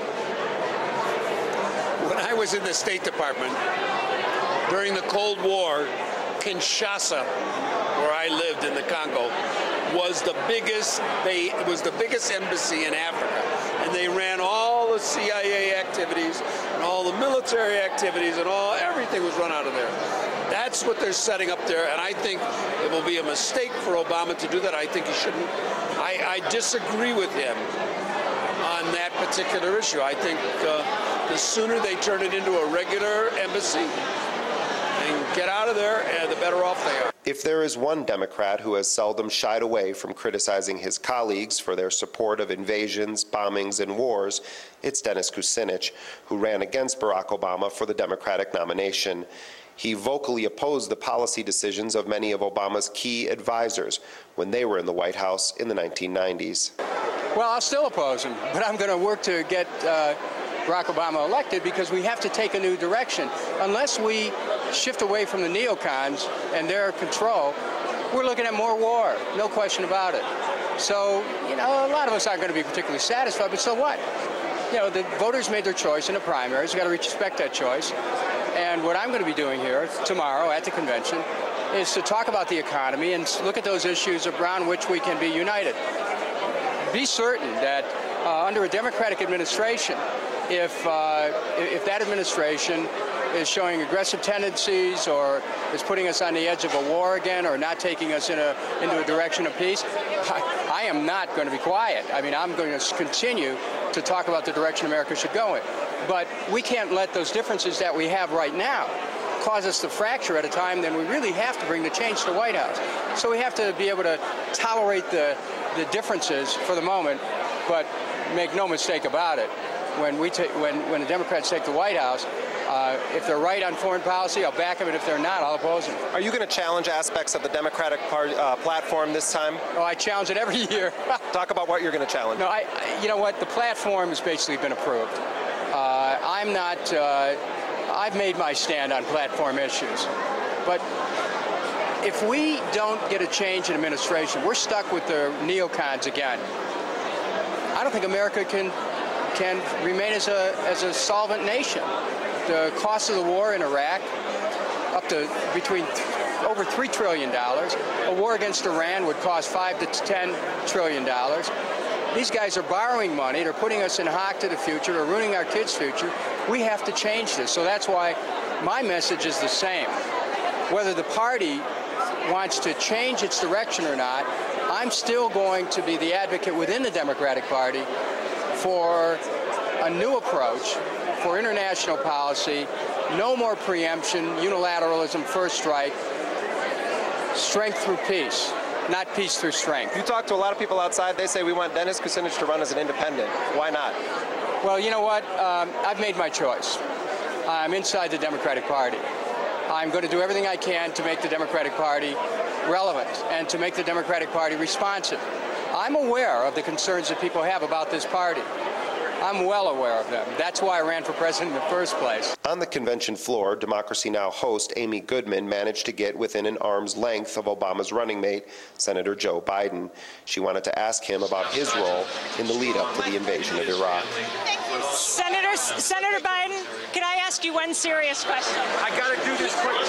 when I was in the State Department, during the Cold War, Kinshasa, where I lived in the Congo, was the biggest embassy in Africa, and they ran all the CIA activities and all the military activities and everything was run out of there. That's what they're setting up there, and I think it will be a mistake for Obama to do that. I think he shouldn't. I disagree with him on that particular issue. I think the sooner they turn it into a regular embassy and get out of there, the better off they are. If there is one Democrat who has seldom shied away from criticizing his colleagues for their support of invasions, bombings, and wars, it's Dennis Kucinich, who ran against Barack Obama for the Democratic nomination. He vocally opposed the policy decisions of many of Obama's key advisors when they were in the White House in the 1990s. Well, I'll still oppose him, but I'm going to work to get Barack Obama elected, because we have to take a new direction. Unless we shift away from the neocons and their control, we're looking at more war, no question about it. So, a lot of us aren't going to be particularly satisfied, but so what? The voters made their choice in the primaries. We've got to respect that choice. And what I'm going to be doing here tomorrow at the convention is to talk about the economy and look at those issues around which we can be united. Be certain that under a Democratic administration, if that administration is showing aggressive tendencies or is putting us on the edge of a war again or not taking us into a direction of peace, I am not going to be quiet. I mean, I'm going to continue to talk about the direction America should go in. But we can't let those differences that we have right now cause us to fracture at a time when we really have to bring the change to the White House. So we have to be able to tolerate the differences for the moment, but make no mistake about it. When the Democrats take the White House, if they're right on foreign policy, I'll back them, and if they're not, I'll oppose them. Are you going to challenge aspects of the Democratic platform this time? Oh, I challenge it every year. Talk about what you're going to challenge. No, you know what? The platform has basically been approved. I've made my stand on platform issues. But if we don't get a change in administration, we're stuck with the neocons again. I don't think America can remain as a solvent nation. The cost of the war in Iraq, up to over $3 trillion. A war against Iran would cost $5 to $10 trillion. These guys are borrowing money. They're putting us in hock to the future. They're ruining our kids' future. We have to change this. So that's why my message is the same. Whether the party wants to change its direction or not, I'm still going to be the advocate within the Democratic Party for a new approach for international policy, no more preemption, unilateralism, first strike, strength through peace, not peace through strength. You talk to a lot of people outside, they say we want Dennis Kucinich to run as an independent. Why not? Well, you know what? I've made my choice. I'm inside the Democratic Party. I'm going to do everything I can to make the Democratic Party relevant and to make the Democratic Party responsive. I'm aware of the concerns that people have about this party. I'm well aware of them. That's why I ran for president in the first place. On the convention floor, Democracy Now! Host Amy Goodman managed to get within an arm's length of Obama's running mate, Senator Joe Biden. She wanted to ask him about his role in the lead-up to the invasion of Iraq. Senator Biden, can I ask you one serious question? I got to do this quickly.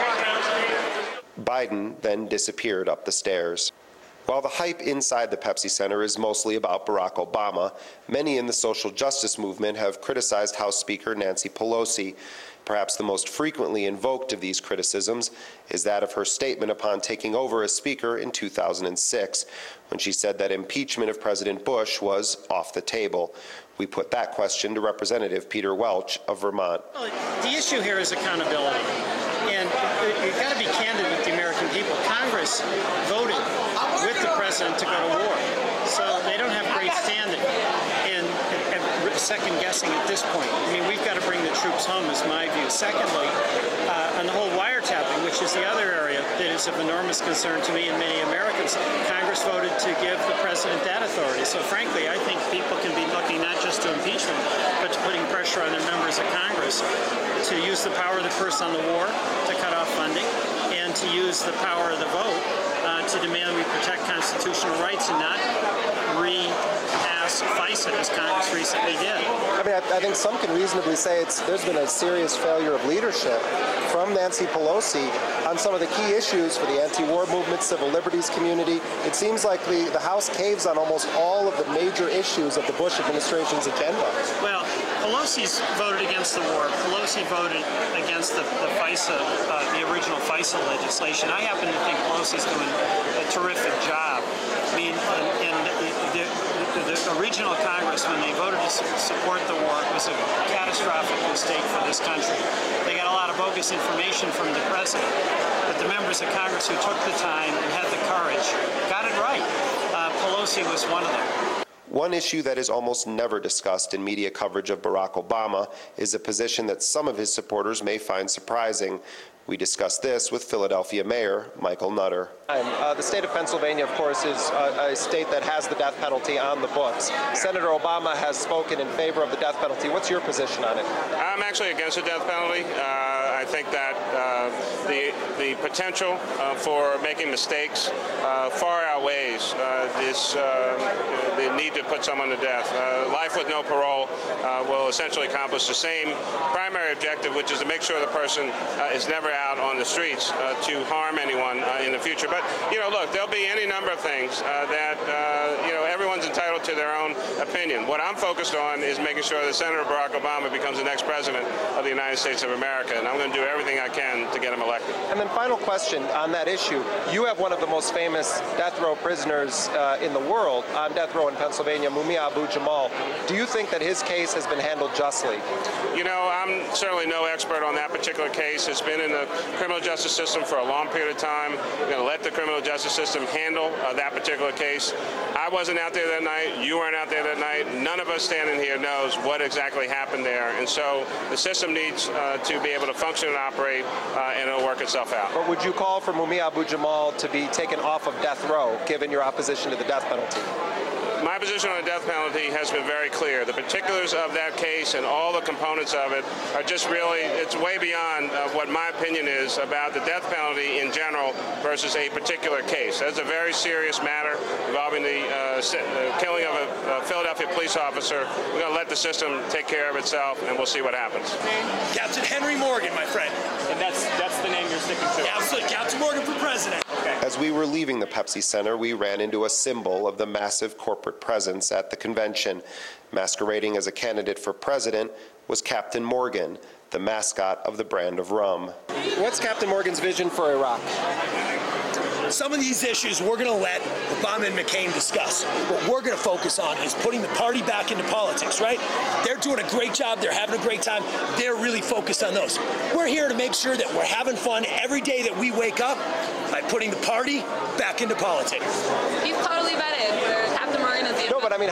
Biden then disappeared up the stairs. While the hype inside the Pepsi Center is mostly about Barack Obama, many in the social justice movement have criticized House Speaker Nancy Pelosi. Perhaps the most frequently invoked of these criticisms is that of her statement upon taking over as Speaker in 2006, when she said that impeachment of President Bush was off the table. We put that question to Representative Peter Welch of Vermont. Well, the issue here is accountability. And you've got to be candid with the American people. Congress voted with the president to go to war, so they don't have great standing in second-guessing at this point. I mean, we've got to bring the troops home, is my view. Secondly, on the whole wiretapping, which is the other area that is of enormous concern to me and many Americans, Congress voted to give the president that authority. So frankly, I think people can be looking not just to impeachment, but to putting pressure on their members of Congress to use the power of the purse on the war to cut off funding, and to use the power of the vote to demand we protect constitutional rights and not repass FISA as Congress recently did. I mean, I think some can reasonably say there's been a serious failure of leadership from Nancy Pelosi on some of the key issues for the anti-war movement, civil liberties community. It seems like the House caves on almost all of the major issues of the Bush administration's agenda. Well, Pelosi's voted against the war. Pelosi voted against the FISA, the original FISA legislation. I happen to think Pelosi's doing a terrific job. I mean, the original Congress, when they voted to support the war, it was a catastrophic mistake for this country. They got a lot of bogus information from the president, but the members of Congress who took the time and had the courage got it right. Pelosi was one of them. One issue that is almost never discussed in media coverage of Barack Obama is a position that some of his supporters may find surprising. We discussed this with Philadelphia Mayor Michael Nutter. The state of Pennsylvania, of course, is a state that has the death penalty on the books. Senator Obama has spoken in favor of the death penalty. What's your position on it? I'm actually against the death penalty. I think that the potential for making mistakes far outweighs the need to put someone to death. Life with no parole will essentially accomplish the same primary objective, which is to make sure the person is never out on the streets to harm anyone in the future. But, look, there'll be any number of things that, everyone's entitled to their own opinion. What I'm focused on is making sure that Senator Barack Obama becomes the next president of the United States of America, and I'm going to do everything I can to get him elected. And then final question on that issue. You have one of the most famous death row prisoners in the world on death row in Pennsylvania, Mumia Abu-Jamal. Do you think that his case has been handled justly? I'm certainly no expert on that particular case. It's been in the criminal justice system for a long period of time. We're going to let the criminal justice system handle that particular case. I wasn't out there that night. You weren't out there that night. None of us standing here knows what exactly happened there. And so the system needs to be able to function and operate, and it'll work itself out. But would you call for Mumia Abu-Jamal to be taken off of death row, given your opposition to the death penalty? My position on the death penalty has been very clear. The particulars of that case and all the components of it are just really, it's way beyond what my opinion is about the death penalty in general versus a particular case. That's a very serious matter involving the killing of a Philadelphia police officer. We're going to let the system take care of itself, and we'll see what happens. Captain Henry Morgan, my friend. And that's the name you're sticking to? Yeah, absolutely. Captain Morgan for president. Okay. As we were leaving the Pepsi Center, we ran into a symbol of the massive corporate presence at the convention. Masquerading as a candidate for president was Captain Morgan, the mascot of the brand of rum. What's Captain Morgan's vision for Iraq? Some of these issues we're going to let Obama and McCain discuss. What we're going to focus on is putting the party back into politics, right? They're doing a great job. They're having a great time. They're really focused on those. We're here to make sure that we're having fun every day that we wake up by putting the party back into politics. He's totally vetted. Captain Morgan is the... No, but I mean,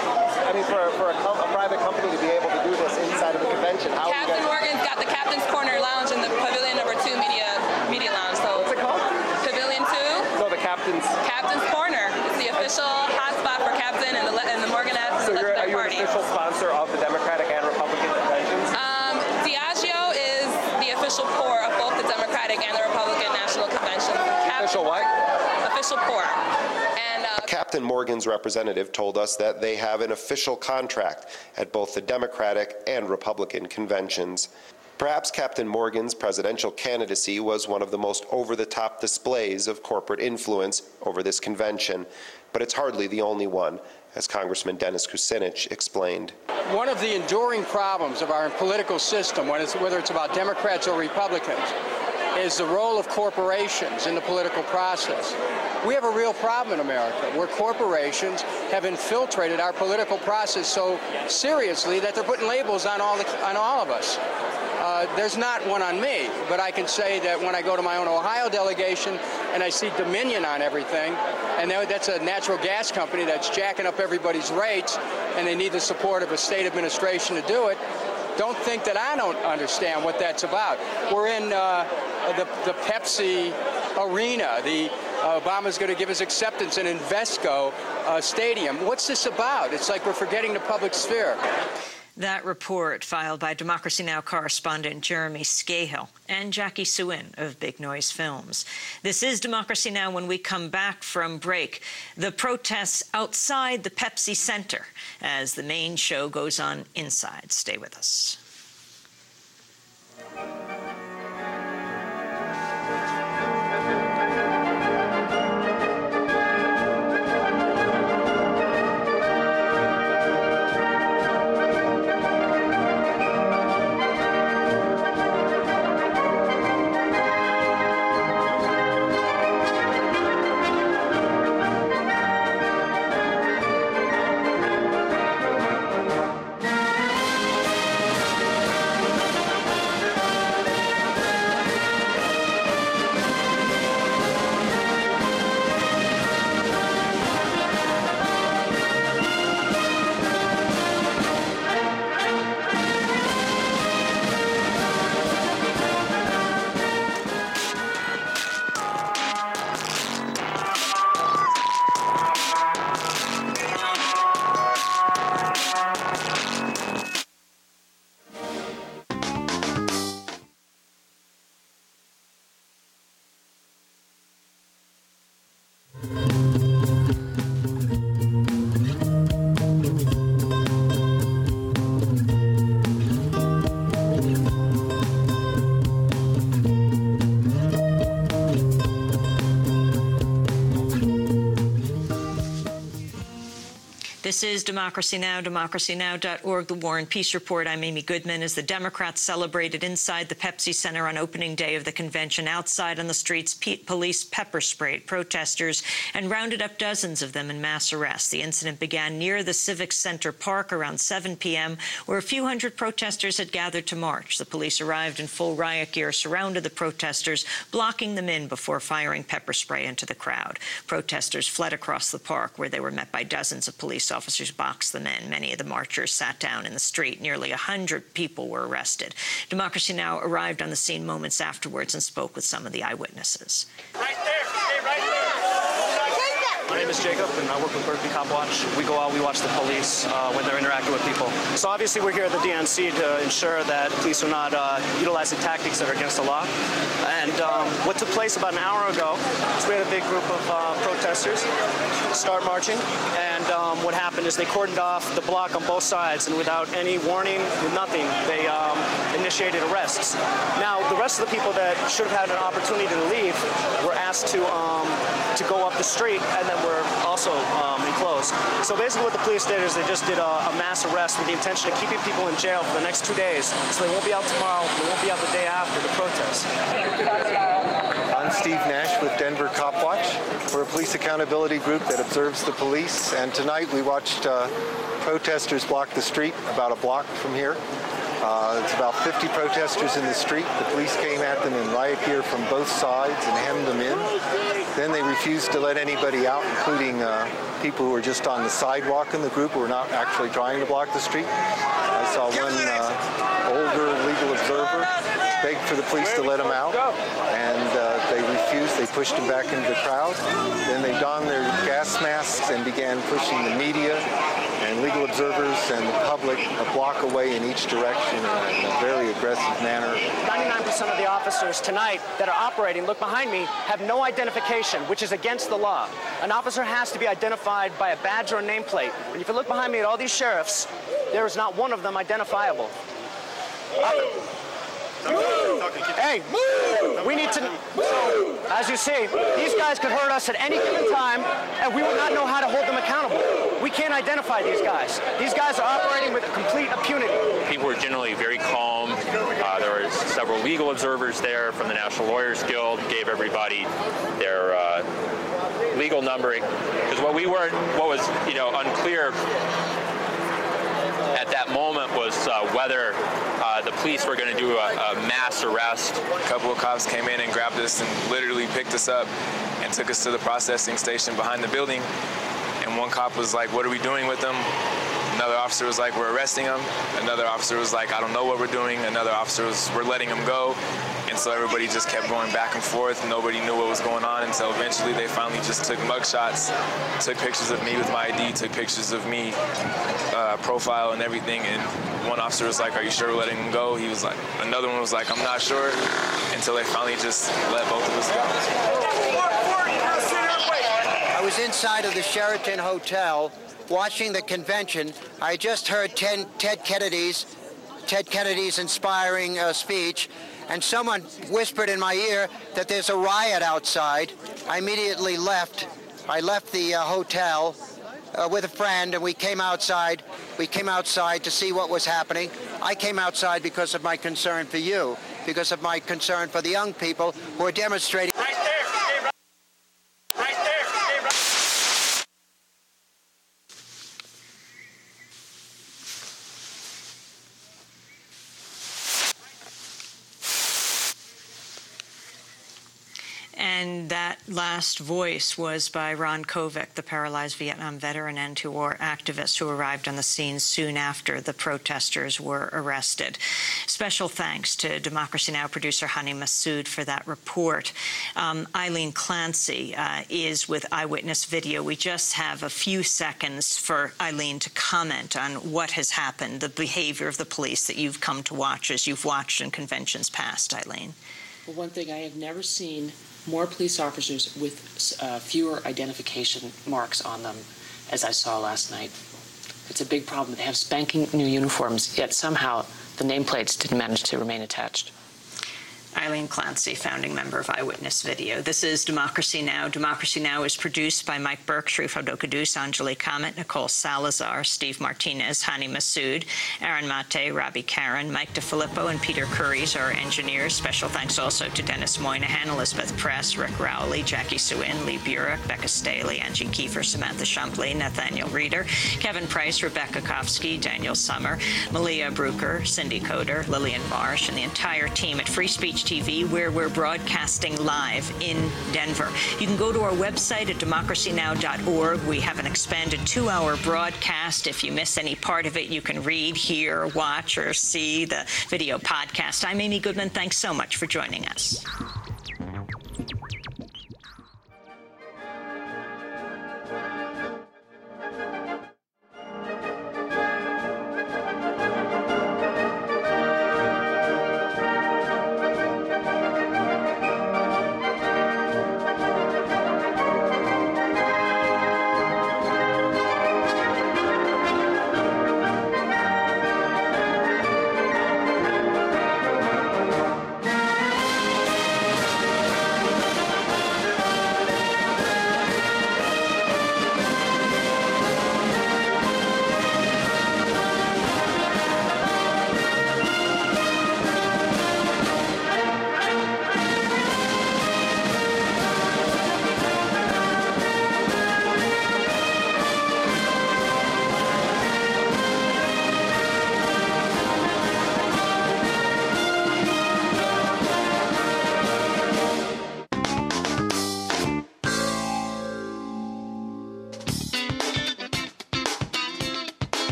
for a private company to be able to do this inside of the convention, how... Captain Morgan's got the Captain's Corner Lounge in the Pavilion number 2 media lounge. So what's it called? Pavilion 2. No, the Captain's Corner. It's the official hotspot for Captain and the Morganettes. So are you an official sponsor of the Democratic and Republican conventions? Diageo is the official pour of both the Democratic and the Republican National Convention. Official what? Official pour. Captain Morgan's representative told us that they have an official contract at both the Democratic and Republican conventions. Perhaps Captain Morgan's presidential candidacy was one of the most over-the-top displays of corporate influence over this convention, but it's hardly the only one, as Congressman Dennis Kucinich explained. One of the enduring problems of our political system, whether it's about Democrats or Republicans, is the role of corporations in the political process. We have a real problem in America where corporations have infiltrated our political process so seriously that they're putting labels on all of us. There's not one on me, but I can say that when I go to my own Ohio delegation and I see Dominion on everything, and that's a natural gas company that's jacking up everybody's rates, and they need the support of a state administration to do it, don't think that I don't understand what that's about. We're in the Pepsi arena. Obama's going to give his acceptance in Invesco Stadium. What's this about? It's like we're forgetting the public sphere. That report filed by Democracy Now! Correspondent Jeremy Scahill and Jackie Suin of Big Noise Films. This is Democracy Now! When we come back from break, the protests outside the Pepsi Center as the main show goes on inside. Stay with us. This is Democracy Now!, democracynow.org, the War and Peace Report. I'm Amy Goodman. As the Democrats celebrated inside the Pepsi Center on opening day of the convention, outside on the streets, police pepper sprayed protesters and rounded up dozens of them in mass arrest. The incident began near the Civic Center Park around 7 p.m., where a few hundred protesters had gathered to march. The police arrived in full riot gear, surrounded the protesters, blocking them in before firing pepper spray into the crowd. Protesters fled across the park, where they were met by dozens of police officers boxed them in. Many of the marchers sat down in the street. Nearly 100 people were arrested. Democracy Now! Arrived on the scene moments afterwards and spoke with some of the eyewitnesses. Right there. Hey, right there. My name is Jacob, and I work with Berkeley Cop Watch. We go out, we watch the police when they're interacting with people. So obviously we're here at the DNC to ensure that police are not utilizing tactics that are against the law. And what took place about an hour ago is we had a big group of protesters start marching, and what happened is they cordoned off the block on both sides, and without any warning, with nothing, they initiated arrests. Now, the rest of the people that should have had an opportunity to leave were asked to go up the street, and then were also enclosed. So basically what the police did is they just did a mass arrest with the intention of keeping people in jail for the next 2 days, so they won't be out tomorrow, they won't be out the day after the protest. I'm Steve Nash with Denver Cop Watch. We're a police accountability group that observes the police, and tonight we watched protesters block the street about a block from here. It's about 50 protesters in the street. The police came at them in riot gear from both sides and hemmed them in. Then they refused to let anybody out, including people who were just on the sidewalk in the group who were not actually trying to block the street. I saw one older legal observer beg for the police to let him out, and they refused. They pushed him back into the crowd. Then they donned their gas masks and began pushing the media and legal observers and the public a block away in each direction in a very aggressive manner. 99% of the officers tonight that are operating, look behind me, have no identification, which is against the law. An officer has to be identified by a badge or a nameplate. And if you look behind me at all these sheriffs, there is not one of them identifiable. Hey, we need to, so, as you see, these guys could hurt us at any given time, and we would not know how to hold them accountable. We can't identify these guys. These guys are operating with complete impunity. People were generally very calm. There were several legal observers there from the National Lawyers Guild, gave everybody their legal number, because what was unclear at that moment was whether the police were going to do a mass arrest. A couple of cops came in and grabbed us and literally picked us up and took us to the processing station behind the building. And one cop was like, "What are we doing with them?" Another officer was like, "We're arresting them." Another officer was like, "I don't know what we're doing." Another officer was, "We're letting them go." And so everybody just kept going back and forth. Nobody knew what was going on until eventually they finally just took mugshots, took pictures of me with my ID, took pictures of me, profile and everything. And one officer was like, "Are you sure we're letting them go?" He was like, another one was like, "I'm not sure," until they finally just let both of us go. I was inside of the Sheraton Hotel watching the convention. I just heard Ted Kennedy's inspiring speech, and someone whispered in my ear that there's a riot outside. I immediately left. I left the hotel with a friend, and we came outside. We came outside to see what was happening. I came outside because of my concern for you, because of my concern for the young people who are demonstrating. Right there. Right there. And that last voice was by Ron Kovic, the paralyzed Vietnam veteran and war activist who arrived on the scene soon after the protesters were arrested. Special thanks to Democracy Now! Producer Hani Massoud for that report. Eileen Clancy is with Eyewitness Video. We just have a few seconds for Eileen to comment on what has happened, the behavior of the police that you've come to watch as you've watched in conventions past, Eileen. Well, one thing, I have never seen more police officers with fewer identification marks on them as I saw last night. It's a big problem. They have spanking new uniforms, yet somehow the nameplates didn't manage to remain attached. Eileen Clancy, founding member of Eyewitness Video. This is Democracy Now! Democracy Now! Is produced by Mike Burke, Sharif Hodokadus, Anjali Kamat, Nicole Salazar, Steve Martinez, Hani Massoud, Aaron Mate, Robbie Karen, Mike DeFilippo, and Peter Curries are our engineers. Special thanks also to Dennis Moynihan, Elizabeth Press, Rick Rowley, Jackie Suin, Lee Burek, Becca Staley, Angie Kiefer, Samantha Shumpley, Nathaniel Reeder, Kevin Price, Rebecca Kofsky, Daniel Summer, Malia Brucker, Cindy Coder, Lillian Marsh, and the entire team at Free Speech TV, where we're broadcasting live in Denver. You can go to our website at democracynow.org. We have an expanded 2-hour broadcast. If you miss any part of it, you can read, hear, watch, or see the video podcast. I'm Amy Goodman. Thanks so much for joining us.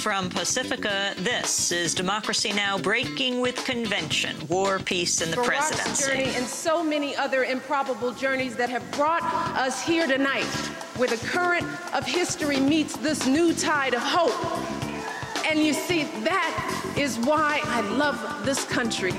From Pacifica, this is Democracy Now! Breaking with Convention, War, Peace, and the Barack's Presidency. Journey and so many other improbable journeys that have brought us here tonight, where the current of history meets this new tide of hope. And you see, that is why I love this country.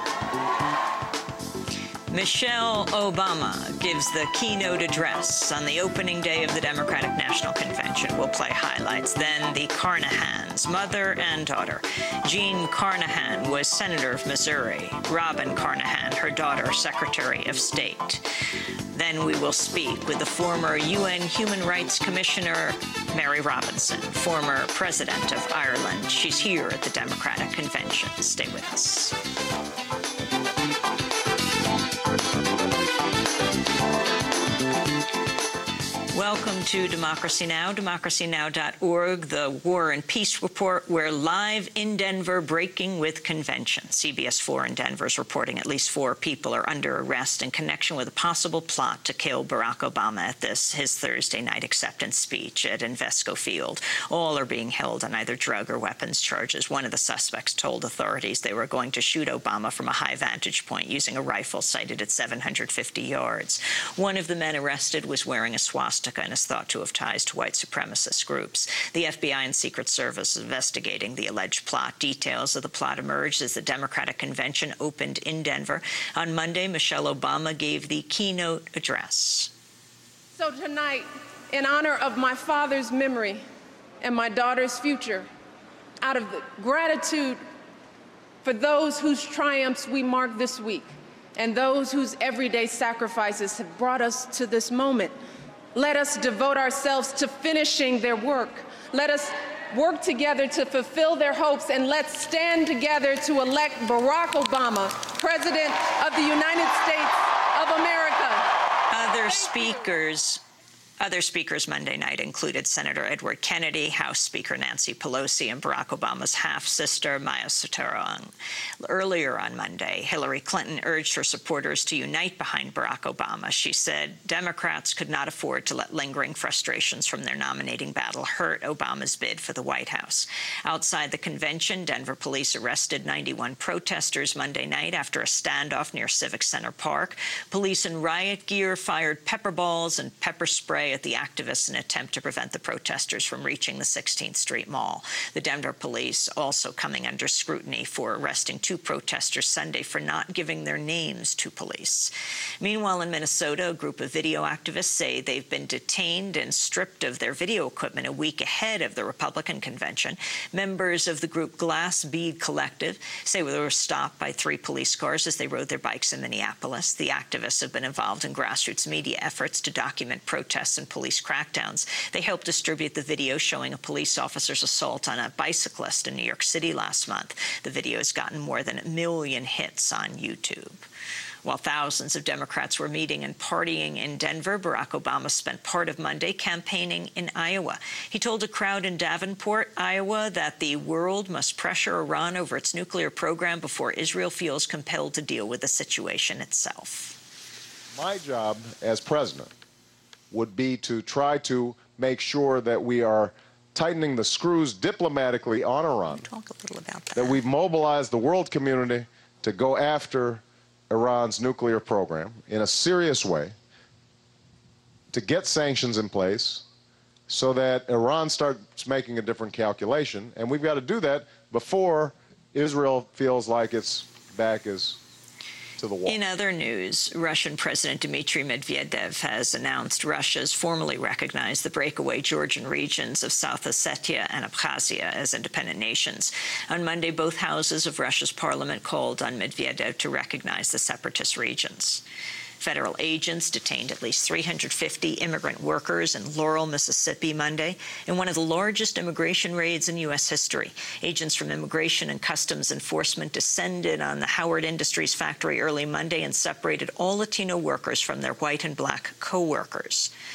Michelle Obama gives the keynote address on the opening day of the Democratic National Convention. We'll play highlights. Then the Carnahans, mother and daughter. Jean Carnahan was Senator of Missouri. Robin Carnahan, her daughter, Secretary of State. Then we will speak with the former UN Human Rights Commissioner, Mary Robinson, former President of Ireland. She's here at the Democratic Convention. Stay with us. Welcome to Democracy Now!, democracynow.org, the War and Peace Report. We're live in Denver, breaking with convention. CBS 4 in Denver is reporting at least 4 people are under arrest in connection with a possible plot to kill Barack Obama at his Thursday night acceptance speech at Invesco Field. All are being held on either drug or weapons charges. One of the suspects told authorities they were going to shoot Obama from a high vantage point using a rifle sighted at 750 yards. One of the men arrested was wearing a swastika and is thought to have ties to white supremacist groups. The FBI and Secret Service is investigating the alleged plot. Details of the plot emerged as the Democratic Convention opened in Denver. On Monday, Michelle Obama gave the keynote address. So tonight, in honor of my father's memory and my daughter's future, out of the gratitude for those whose triumphs we mark this week and those whose everyday sacrifices have brought us to this moment, let us devote ourselves to finishing their work. Let us work together to fulfill their hopes, and let's stand together to elect Barack Obama, President of the United States of America. Other speakers Monday night included Senator Edward Kennedy, House Speaker Nancy Pelosi, and Barack Obama's half-sister, Maya Soterong. Earlier on Monday, Hillary Clinton urged her supporters to unite behind Barack Obama. She said Democrats could not afford to let lingering frustrations from their nominating battle hurt Obama's bid for the White House. Outside the convention, Denver police arrested 91 protesters Monday night after a standoff near Civic Center Park. Police in riot gear fired pepper balls and pepper spray at the activists in an attempt to prevent the protesters from reaching the 16th Street Mall. The Denver police also coming under scrutiny for arresting 2 protesters Sunday for not giving their names to police. Meanwhile, in Minnesota, a group of video activists say they've been detained and stripped of their video equipment a week ahead of the Republican convention. Members of the group Glass Bead Collective say they were stopped by 3 police cars as they rode their bikes in Minneapolis. The activists have been involved in grassroots media efforts to document protests and police crackdowns. They helped distribute the video showing a police officer's assault on a bicyclist in New York City last month. The video has gotten more than 1 million hits on YouTube. While thousands of Democrats were meeting and partying in Denver, Barack Obama spent part of Monday campaigning in Iowa. He told a crowd in Davenport, Iowa, that the world must pressure Iran over its nuclear program before Israel feels compelled to deal with the situation itself. My job as president would be to try to make sure that we are tightening the screws diplomatically on Iran. Talk a little about that. That we've mobilized the world community to go after Iran's nuclear program in a serious way, to get sanctions in place so that Iran starts making a different calculation. And we've got to do that before Israel feels like its back is to the wall. In other news, Russian President Dmitry Medvedev has announced Russia's formally recognized the breakaway Georgian regions of South Ossetia and Abkhazia as independent nations. On Monday, both houses of Russia's parliament called on Medvedev to recognize the separatist regions. Federal agents detained at least 350 immigrant workers in Laurel, Mississippi Monday in one of the largest immigration raids in U.S. history. Agents from Immigration and Customs Enforcement descended on the Howard Industries factory early Monday and separated all Latino workers from their white and black co-workers.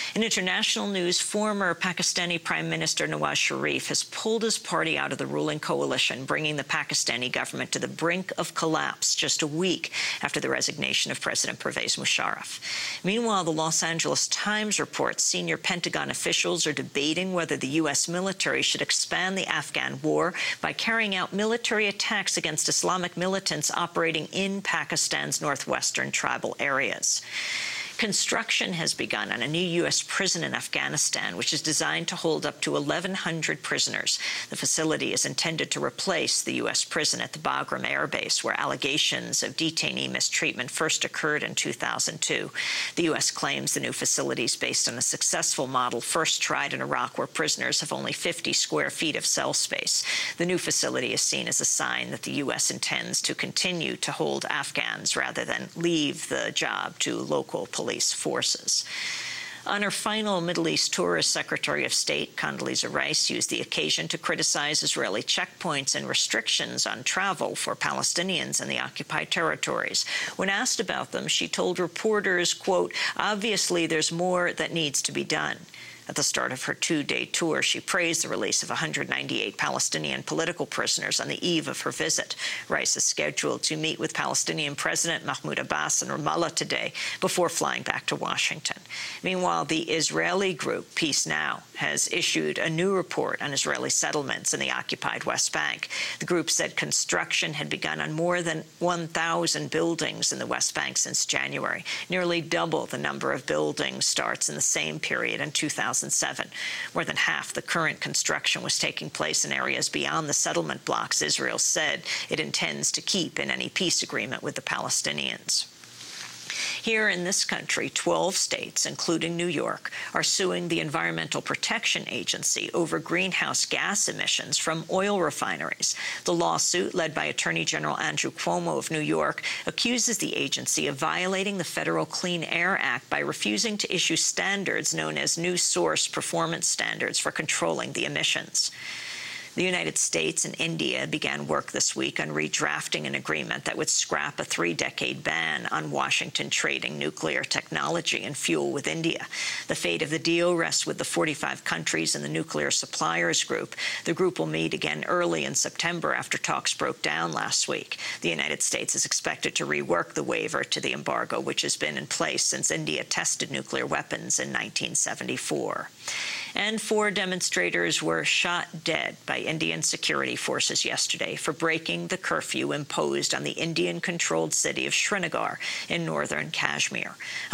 In international news, former Pakistani Prime Minister Nawaz Sharif has pulled his party out of the ruling coalition, bringing the Pakistani government to the brink of collapse just a week after the resignation of President Pervez Musharraf. Meanwhile, the Los Angeles Times reports senior Pentagon officials are debating whether the U.S. military should expand the Afghan war by carrying out military attacks against Islamic militants operating in Pakistan's northwestern tribal areas. Construction has begun on a new U.S. prison in Afghanistan, which is designed to hold up to 1,100 prisoners. The facility is intended to replace the U.S. prison at the Bagram Air Base, where allegations of detainee mistreatment first occurred in 2002. The U.S. claims the new facility is based on a successful model first tried in Iraq, where prisoners have only 50 square feet of cell space. The new facility is seen as a sign that the U.S. intends to continue to hold Afghans rather than leave the job to local police forces. On her final Middle East tour as Secretary of State, Condoleezza Rice used the occasion to criticize Israeli checkpoints and restrictions on travel for Palestinians in the occupied territories. When asked about them, she told reporters, quote, "Obviously there's more that needs to be done." At the start of her two-day tour, she praised the release of 198 Palestinian political prisoners on the eve of her visit. Rice is scheduled to meet with Palestinian President Mahmoud Abbas in Ramallah today before flying back to Washington. Meanwhile, the Israeli group Peace Now has issued a new report on Israeli settlements in the occupied West Bank. The group said construction had begun on more than 1,000 buildings in the West Bank since January, nearly double the number of building starts in the same period in 2007. More than half the current construction was taking place in areas beyond the settlement blocks Israel said it intends to keep in any peace agreement with the Palestinians. Here in this country, 12 states, including New York, are suing the Environmental Protection Agency over greenhouse gas emissions from oil refineries. The lawsuit, led by Attorney General Andrew Cuomo of New York, accuses the agency of violating the Federal Clean Air Act by refusing to issue standards known as New Source Performance Standards for controlling the emissions. The United States and India began work this week on redrafting an agreement that would scrap a 3-decade ban on Washington trading nuclear technology and fuel with India. The fate of the deal rests with the 45 countries in the Nuclear Suppliers Group. The group will meet again early in September after talks broke down last week. The United States is expected to rework the waiver to the embargo, which has been in place since India tested nuclear weapons in 1974. And 4 demonstrators were shot dead by Indian security forces yesterday for breaking the curfew imposed on the Indian-controlled city of Srinagar in northern Kashmir.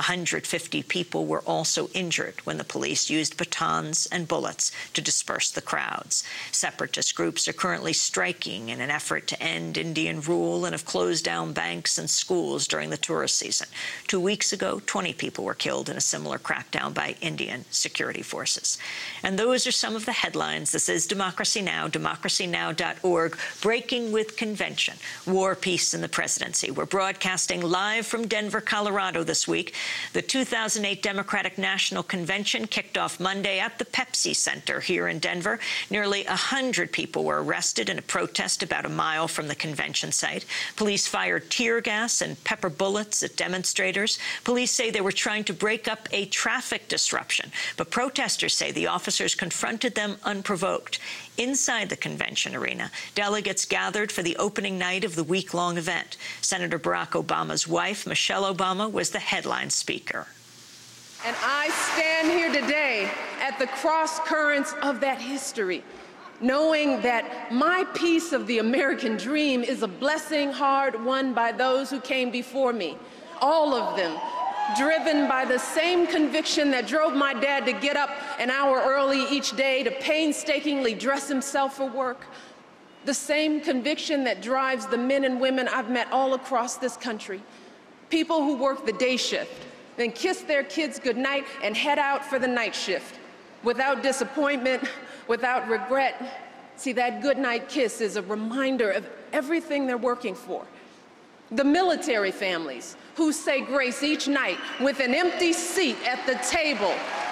150 people were also injured when the police used batons and bullets to disperse the crowds. Separatist groups are currently striking in an effort to end Indian rule and have closed down banks and schools during the tourist season. 2 weeks ago, 20 people were killed in a similar crackdown by Indian security forces. And those are some of the headlines. This is Democracy Now!, democracynow.org, Breaking with Convention, War, Peace, and the Presidency. We're broadcasting live from Denver, Colorado this week. The 2008 Democratic National Convention kicked off Monday at the Pepsi Center here in Denver. Nearly 100 people were arrested in a protest about a mile from the convention site. Police fired tear gas and pepper bullets at demonstrators. Police say they were trying to break up a traffic disruption, but protesters say the officers confronted them unprovoked. Inside the convention arena, delegates gathered for the opening night of the week-long event. Senator Barack Obama's wife, Michelle Obama, was the headline speaker. And I stand here today at the cross currents of that history, knowing that my piece of the American dream is a blessing hard won by those who came before me, all of them driven by the same conviction that drove my dad to get up an hour early each day to painstakingly dress himself for work, the same conviction that drives the men and women I've met all across this country, people who work the day shift, then kiss their kids goodnight and head out for the night shift, without disappointment, without regret. See, that goodnight kiss is a reminder of everything they're working for. The military families who say grace each night with an empty seat at the table.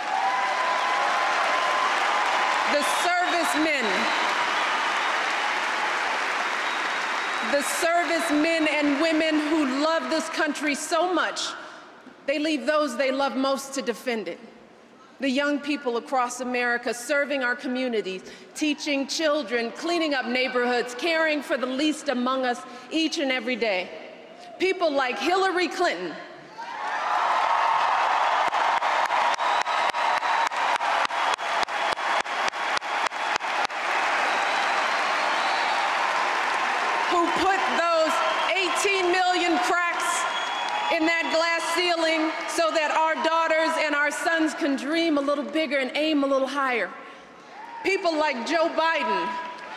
The servicemen and women who love this country so much, they leave those they love most to defend it. The young people across America serving our communities, teaching children, cleaning up neighborhoods, caring for the least among us each and every day. People like Hillary Clinton, who put those 18 million cracks in that glass ceiling so that our daughters and our sons can dream a little bigger and aim a little higher. People like Joe Biden,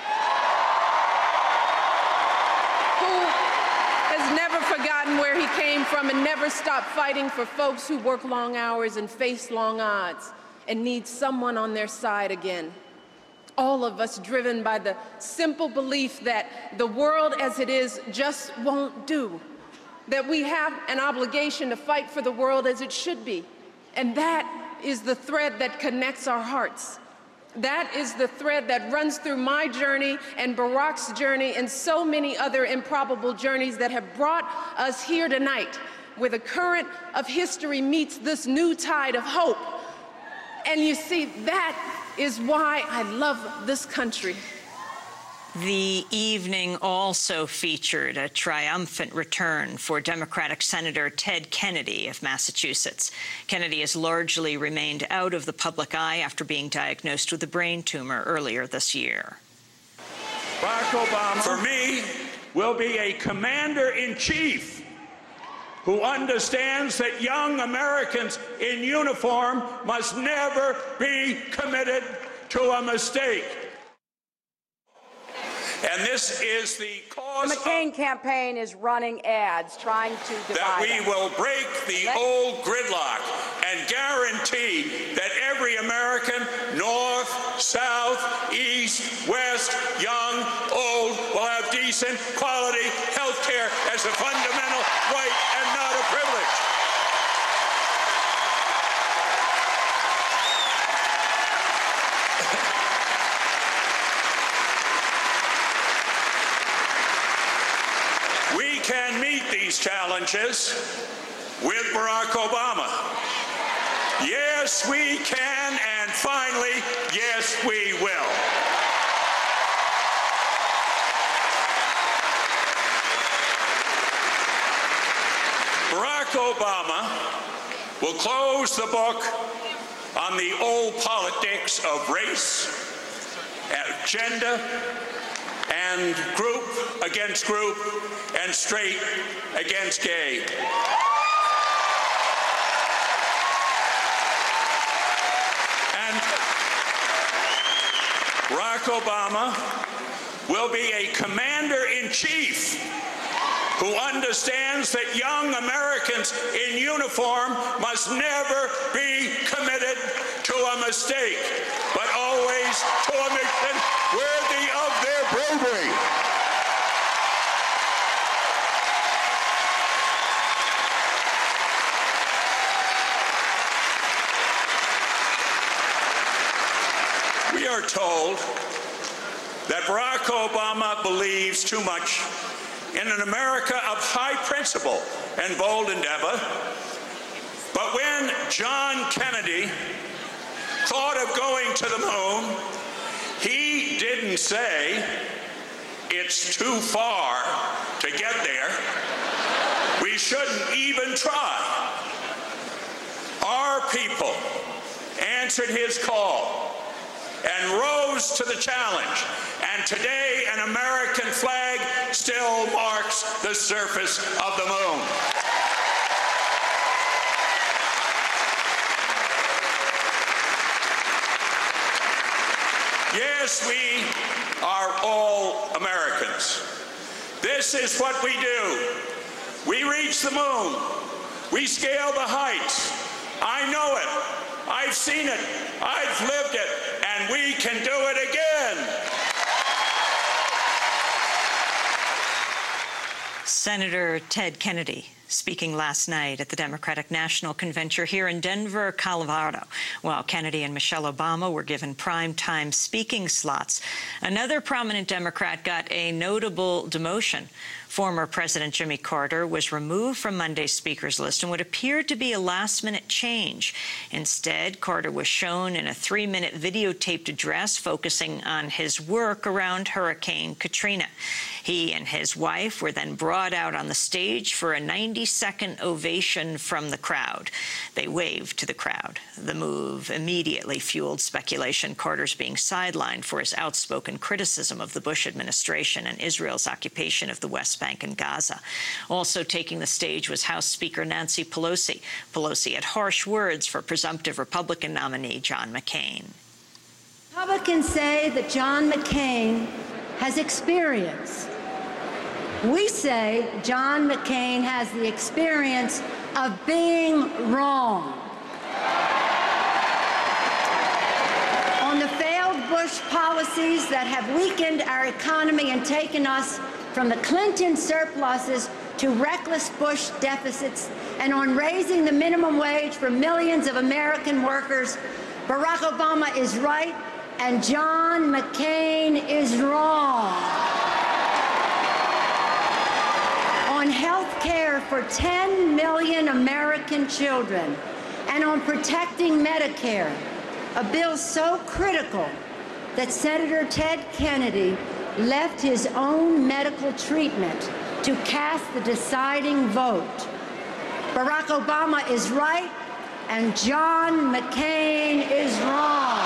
who has never forgotten where he came from and never stopped fighting for folks who work long hours and face long odds and need someone on their side again. All of us driven by the simple belief that the world as it is just won't do, that we have an obligation to fight for the world as it should be. And that is the thread that connects our hearts. That is the thread that runs through my journey and Barack's journey and so many other improbable journeys that have brought us here tonight, where the current of history meets this new tide of hope. And you see, that is why I love this country. The evening also featured a triumphant return for Democratic Senator Ted Kennedy of Massachusetts. Kennedy has largely remained out of the public eye after being diagnosed with a brain tumor earlier this year. Barack Obama, for me, will be a commander-in-chief who understands that young Americans in uniform must never be committed to a mistake. And this is the cause the McCain campaign is running ads trying to divide that we us. will break the old gridlock and guarantee that every American, north, south, east, west, young, old, will have decent, quality health care as a fundamental right and not a privilege. We can meet these challenges with Barack Obama. Yes, we can, and finally, yes, we will. Barack Obama will close the book on the old politics of race, gender, and group against group, and straight against gay. And Barack Obama will be a commander-in-chief who understands that young Americans in uniform must never be committed to a mistake, but always to a mission worthy of their bravery. We are told that Barack Obama believes too much in an America of high principle and bold endeavor. But when John Kennedy thought of going to the moon, he didn't say, it's too far to get there. We shouldn't even try. Our people answered his call and rose to the challenge. And today, an American flag still marks the surface of the moon. Yes, we are all Americans. This is what we do. We reach the moon. We scale the heights. I know it. I've seen it. I've lived it. And we can do it again. Senator Ted Kennedy speaking last night at the Democratic National Convention here in Denver, Colorado. While Kennedy and Michelle Obama were given prime-time speaking slots, another prominent Democrat got a notable demotion. Former President Jimmy Carter was removed from Monday's speaker's list in what appeared to be a last-minute change. Instead, Carter was shown in a 3-minute videotaped address focusing on his work around Hurricane Katrina. He and his wife were then brought out on the stage for a 90-second ovation from the crowd. They waved to the crowd. The move immediately fueled speculation Carter's being sidelined for his outspoken criticism of the Bush administration and Israel's occupation of the West Bank and Gaza. Also taking the stage was House Speaker Nancy Pelosi. Pelosi had harsh words for presumptive Republican nominee John McCain. Republicans say that John McCain has experience. We say John McCain has the experience of being wrong. On the failed Bush policies that have weakened our economy and taken us from the Clinton surpluses to reckless Bush deficits, and on raising the minimum wage for millions of American workers, Barack Obama is right and John McCain is wrong. On health care for 10 million American children and on protecting Medicare, a bill so critical that Senator Ted Kennedy left his own medical treatment to cast the deciding vote. Barack Obama is right and John McCain is wrong.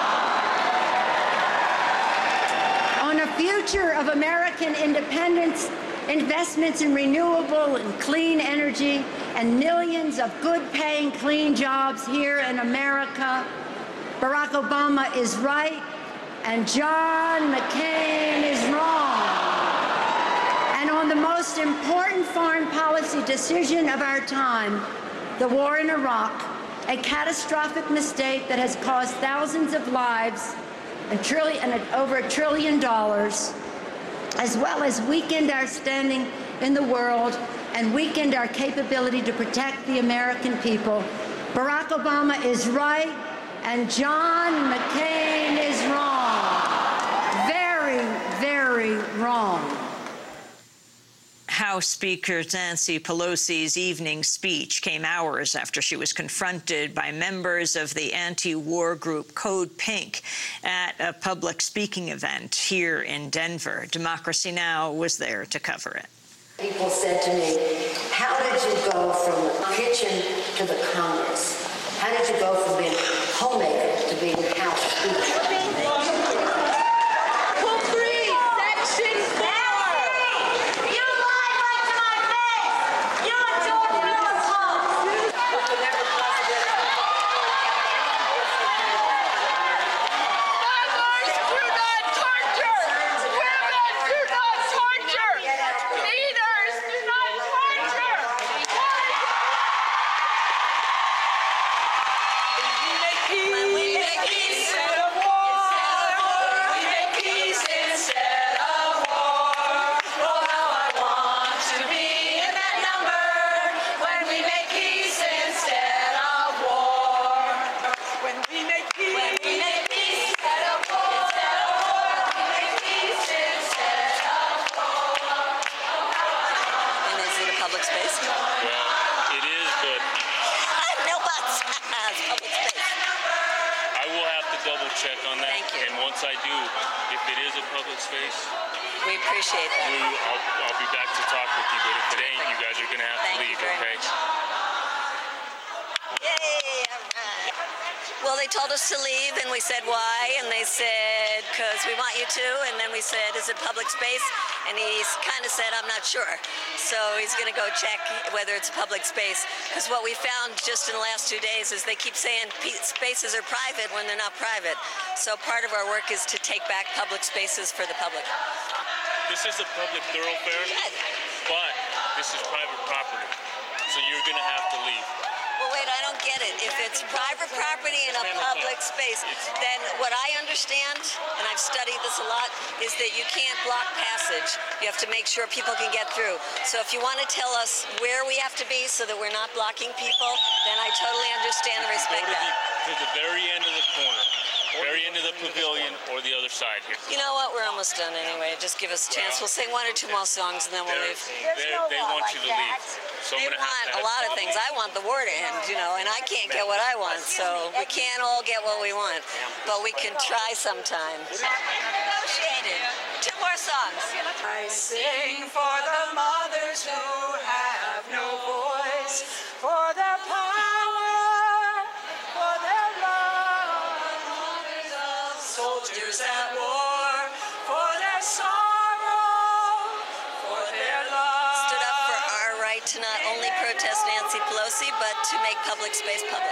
On a future of American independence, investments in renewable and clean energy, and millions of good-paying clean jobs here in America, Barack Obama is right and John McCain is wrong. And on the most important foreign policy decision of our time, the war in Iraq, a catastrophic mistake that has caused thousands of lives and over $1 trillion, as well as weakened our standing in the world and weakened our capability to protect the American people. Barack Obama is right and John McCain is wrong. Very, very wrong. House Speaker Nancy Pelosi's evening speech came hours after she was confronted by members of the anti-war group Code Pink at a public speaking event here in Denver. Democracy Now! Was there to cover it. People said to me, how did you go from the kitchen to the Congress? How did you go from being homemaker to being House Speaker? We appreciate that. I'll be back to talk with you, but if it ain't, you guys are going to have to leave, okay? Yay! All right. Well, they told us to leave, and we said, why? And they said, because we want you to. And then we said, is it public space? And he kind of said, I'm not sure. So he's going to go check whether it's a public space. Because what we found just in the last 2 days is they keep saying spaces are private when they're not private. So part of our work is to take back public spaces for the public. This is a public thoroughfare, but this is private property. So you're going to have to leave. Well, wait, I don't get it. If it's private property in a public space, then what I understand understand, and I've studied this a lot, is that you can't block passage. You have to make sure people can get through. So if you want to tell us where we have to be so that we're not blocking people, then I totally understand and respect that. To the very end of the corner, very end of the pavilion, or the other side here. You know what? We're almost done anyway. Just give us a chance. We'll sing one or two more songs, and then we'll leave. They want you to leave. So They want a lot of things. I want the war to end, you know, and I can't get what I want, so we can't all get what we want. But we can try sometime. Negotiated. Two more songs. I sing for the mothers who have no voice, for their power, for their love, soldiers at war, for their sorrow, for their love. Stood up for our right to not only protest Nancy Pelosi, but to make public space public.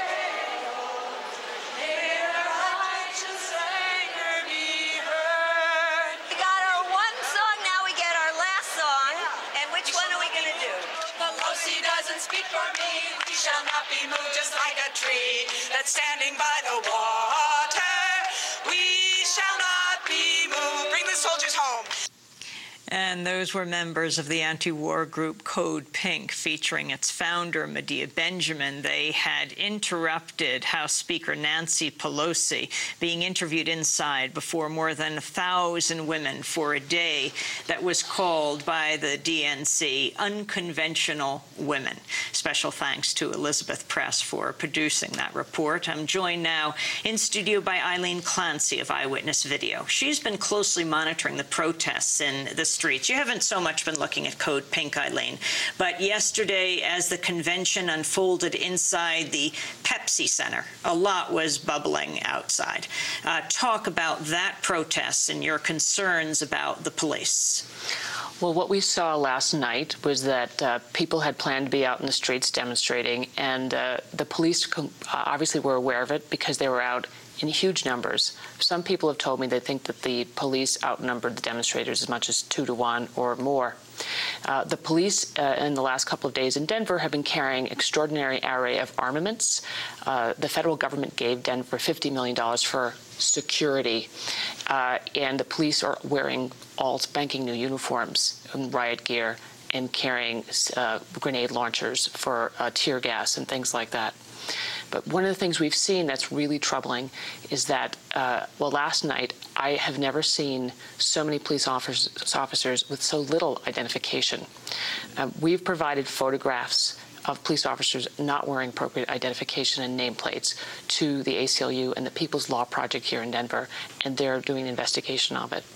We got our one song, now we get our last song. And which one are we going to do? Pelosi doesn't speak for me. We shall not be moved, just like a tree that's standing by the water. We shall not be moved. Bring the soldiers home. And those were members of the anti-war group Code Pink, featuring its founder, Medea Benjamin. They had interrupted House Speaker Nancy Pelosi being interviewed inside before more than 1,000 women for a day that was called by the DNC Unconventional Women. Special thanks to Elizabeth Press for producing that report. I'm joined now in studio by Eileen Clancy of Eyewitness Video. She's been closely monitoring the protests in the streets. You haven't so much been looking at Code Pink, Eileen, but yesterday, as the convention unfolded inside the Pepsi Center, a lot was bubbling outside. Talk about that protest and your concerns about the police. Well, what we saw last night was that people had planned to be out in the streets demonstrating, and the police obviously were aware of it because they were out in huge numbers. Some people have told me they think that the police outnumbered the demonstrators as much as 2 to 1 or more. The police in the last couple of days in Denver have been carrying extraordinary array of armaments. The federal government gave Denver $50 million for security, and the police are wearing all spanking new uniforms and riot gear and carrying grenade launchers for tear gas and things like that. But one of the things we've seen that's really troubling is that, last night, I have never seen so many police officers with so little identification. We've provided photographs of police officers not wearing appropriate identification and nameplates to the ACLU and the People's Law Project here in Denver, and they're doing an investigation of it.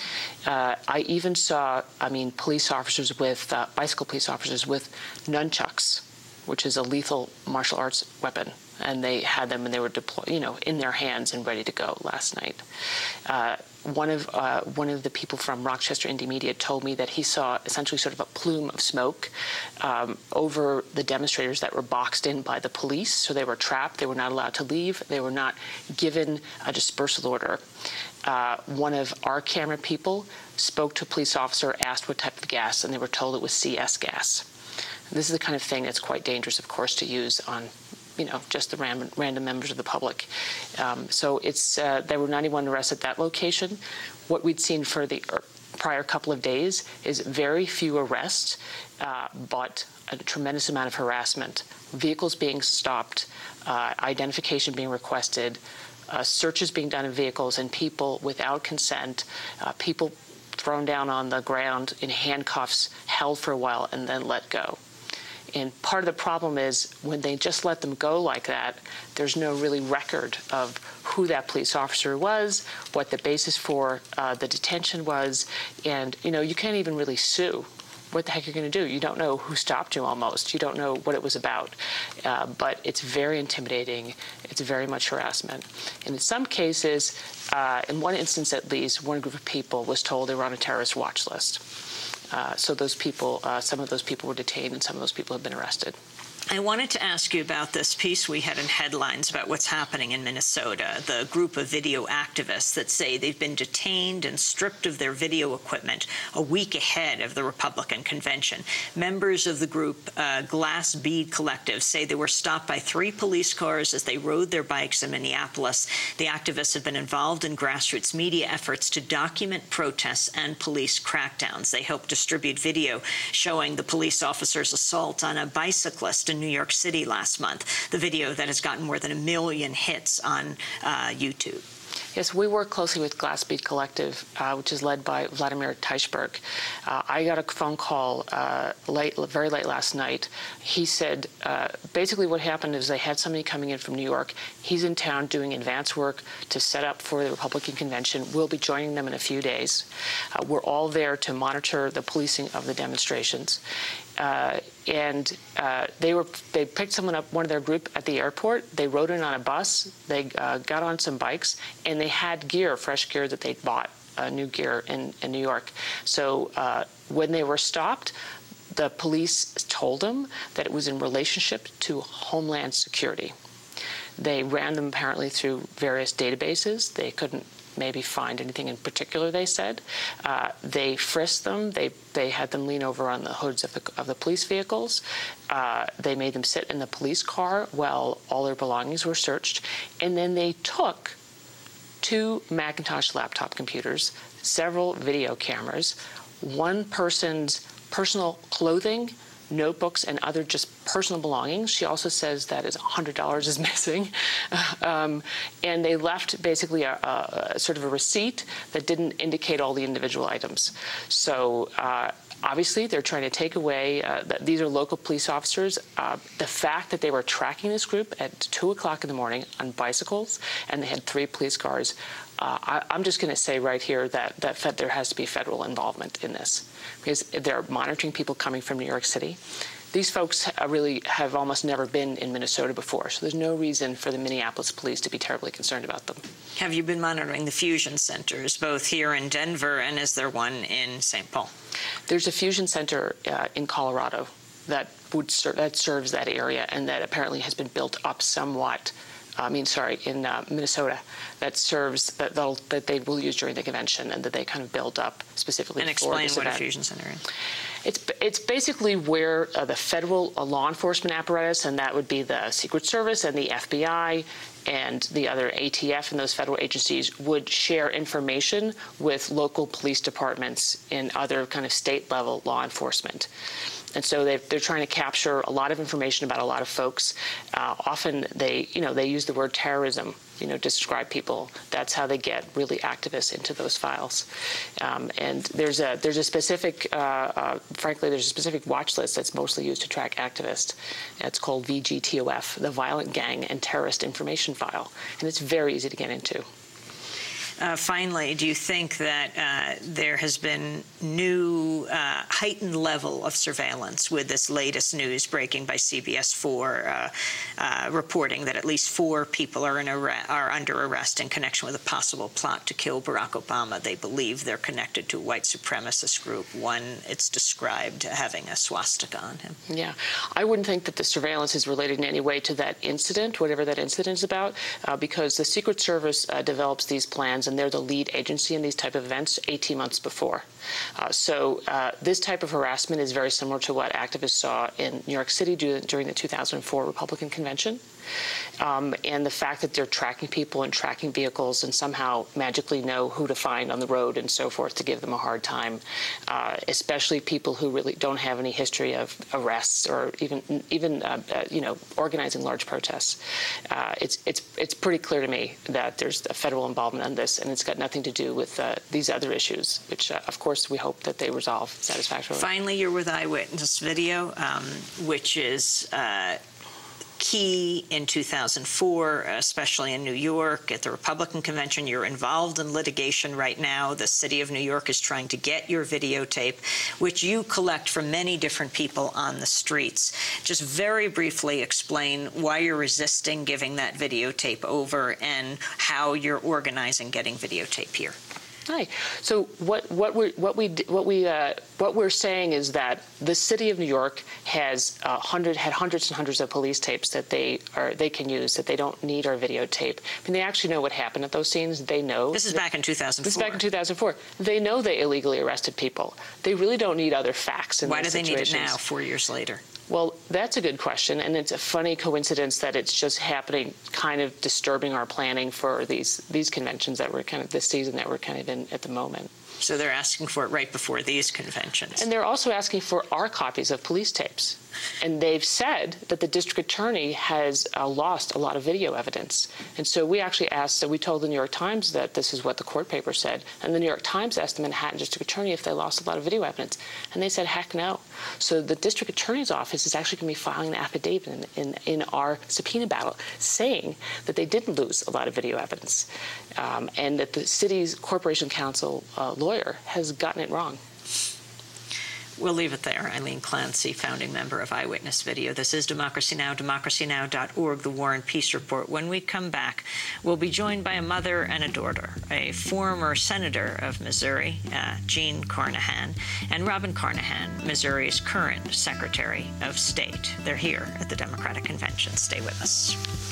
I even saw, police officers with, bicycle police officers with nunchucks, which is a lethal martial arts weapon. And they had them, and they were deployed, in their hands and ready to go last night. One of the people from Rochester Indie Media told me that he saw essentially sort of a plume of smoke over the demonstrators that were boxed in by the police. So they were trapped. They were not allowed to leave. They were not given a dispersal order. One of our camera people spoke to a police officer, asked what type of gas, and they were told it was CS gas. This is the kind of thing that's quite dangerous, of course, to use on just the random members of the public. So there were 91 arrests at that location. What we'd seen for the prior couple of days is very few arrests, but a tremendous amount of harassment. Vehicles being stopped, identification being requested, searches being done of vehicles, and people without consent, people thrown down on the ground in handcuffs, held for a while, and then let go. And part of the problem is when they just let them go like that, there's no really record of who that police officer was, what the basis for the detention was, and you can't even really sue. What the heck are you going to do? You don't know who stopped you almost. You don't know what it was about. But it's very intimidating. It's very much harassment. And in some cases, in one instance at least, one group of people was told they were on a terrorist watch list. So those people, some of those people were detained and some of those people have been arrested. I wanted to ask you about this piece we had in headlines about what's happening in Minnesota, the group of video activists that say they've been detained and stripped of their video equipment a week ahead of the Republican convention. Members of the group Glass Bead Collective say they were stopped by 3 police cars as they rode their bikes in Minneapolis. The activists have been involved in grassroots media efforts to document protests and police crackdowns. They hope distribute video showing the police officer's assault on a bicyclist in New York City last month, the video that has gotten more than 1 million hits on YouTube. Yes, we work closely with Glass Bead Collective, which is led by Vladimir Teichberg. I got a phone call very late last night. He said basically what happened is they had somebody coming in from New York. He's in town doing advance work to set up for the Republican convention. We'll be joining them in a few days. We're all there to monitor the policing of the demonstrations. They picked someone up, one of their group, at the airport. They rode in on a bus. They got on some bikes, and they had gear, fresh gear that they'd bought, new gear in New York. So when they were stopped, the police told them that it was in relationship to Homeland Security. They ran them apparently through various databases. They couldn't maybe find anything in particular, they said. They frisked them. They had them lean over on the hoods of the police vehicles. They made them sit in the police car while all their belongings were searched. And then they took 2 Macintosh laptop computers, several video cameras, one person's personal clothing, notebooks, and other just personal belongings. She also says that $100 is missing. And they left basically a sort of a receipt that didn't indicate all the individual items. So obviously, they're trying to take away, these are local police officers. The fact that they were tracking this group at 2 o'clock in the morning on bicycles, and they had 3 police cars, I'm just going to say right here that there has to be federal involvement in this, because they're monitoring people coming from New York City. These folks really have almost never been in Minnesota before, so there's no reason for the Minneapolis police to be terribly concerned about them. Have you been monitoring the fusion centers, both here in Denver and is there one in St. Paul? There's a fusion center in Colorado that serves that area, and that apparently has been built up somewhat. In Minnesota, that serves that they will use during the convention, and that they kind of build up specifically for this event. And explain what a fusion center is. It's basically where the federal law enforcement apparatus, and that would be the Secret Service and the FBI and the other ATF and those federal agencies, would share information with local police departments and other kind of state-level law enforcement. And so they're trying to capture a lot of information about a lot of folks. Often they use the word terrorism, to describe people. That's how they get really activists into those files. And there's a specific, frankly, there's a specific watch list that's mostly used to track activists. It's called VGTOF, the Violent Gang and Terrorist Information File, and it's very easy to get into. Finally, do you think that there has been new heightened level of surveillance with this latest news breaking by CBS 4 reporting that at least 4 people are under arrest in connection with a possible plot to kill Barack Obama? They believe they're connected to a white supremacist group. One, it's described having a swastika on him. Yeah. I wouldn't think that the surveillance is related in any way to that incident, whatever that incident is about, because the Secret Service develops these plans, and they're the lead agency in these type of events 18 months before. So this type of harassment is very similar to what activists saw in New York City during the 2004 Republican convention. And the fact that they're tracking people and tracking vehicles and somehow magically know who to find on the road and so forth to give them a hard time, especially people who really don't have any history of arrests or even organizing large protests. It's pretty clear to me that there's a federal involvement on this, and it's got nothing to do with these other issues, which of course we hope that they resolve satisfactorily. Finally, you're with Eyewitness Video, which is key in 2004, especially in New York at the Republican convention. You're involved in litigation right now. The city of New York is trying to get your videotape, which you collect from many different people on the streets. Just very briefly explain why you're resisting giving that videotape over and how you're organizing getting videotape here. Hi. So what we're saying is that the city of New York has had hundreds and hundreds of police tapes that they can use, that they don't need our videotape. I mean, they actually know what happened at those scenes. They know. This is back in 2004. This is back in 2004. They know they illegally arrested people. They really don't need other facts in Why these do they situations. need it now, 4 years later? Well, that's a good question, and it's a funny coincidence that it's just happening, kind of disturbing our planning for these conventions that we're kind of this season that we're kind of in at the moment. So they're asking for it right before these conventions. And they're also asking for our copies of police tapes. And they've said that the district attorney has lost a lot of video evidence. And so we actually asked, so we told the New York Times that this is what the court paper said. And the New York Times asked the Manhattan district attorney if they lost a lot of video evidence. And they said, heck no. So the district attorney's office is actually going to be filing an affidavit in our subpoena battle saying that they didn't lose a lot of video evidence. And that the city's corporation counsel lawyer has gotten it wrong. We'll leave it there. Eileen Clancy, founding member of Eyewitness Video. This is Democracy Now!, democracynow.org, the War and Peace Report. When we come back, we'll be joined by a mother and a daughter, a former senator of Missouri, Jean Carnahan, and Robin Carnahan, Missouri's current Secretary of State. They're here at the Democratic Convention. Stay with us.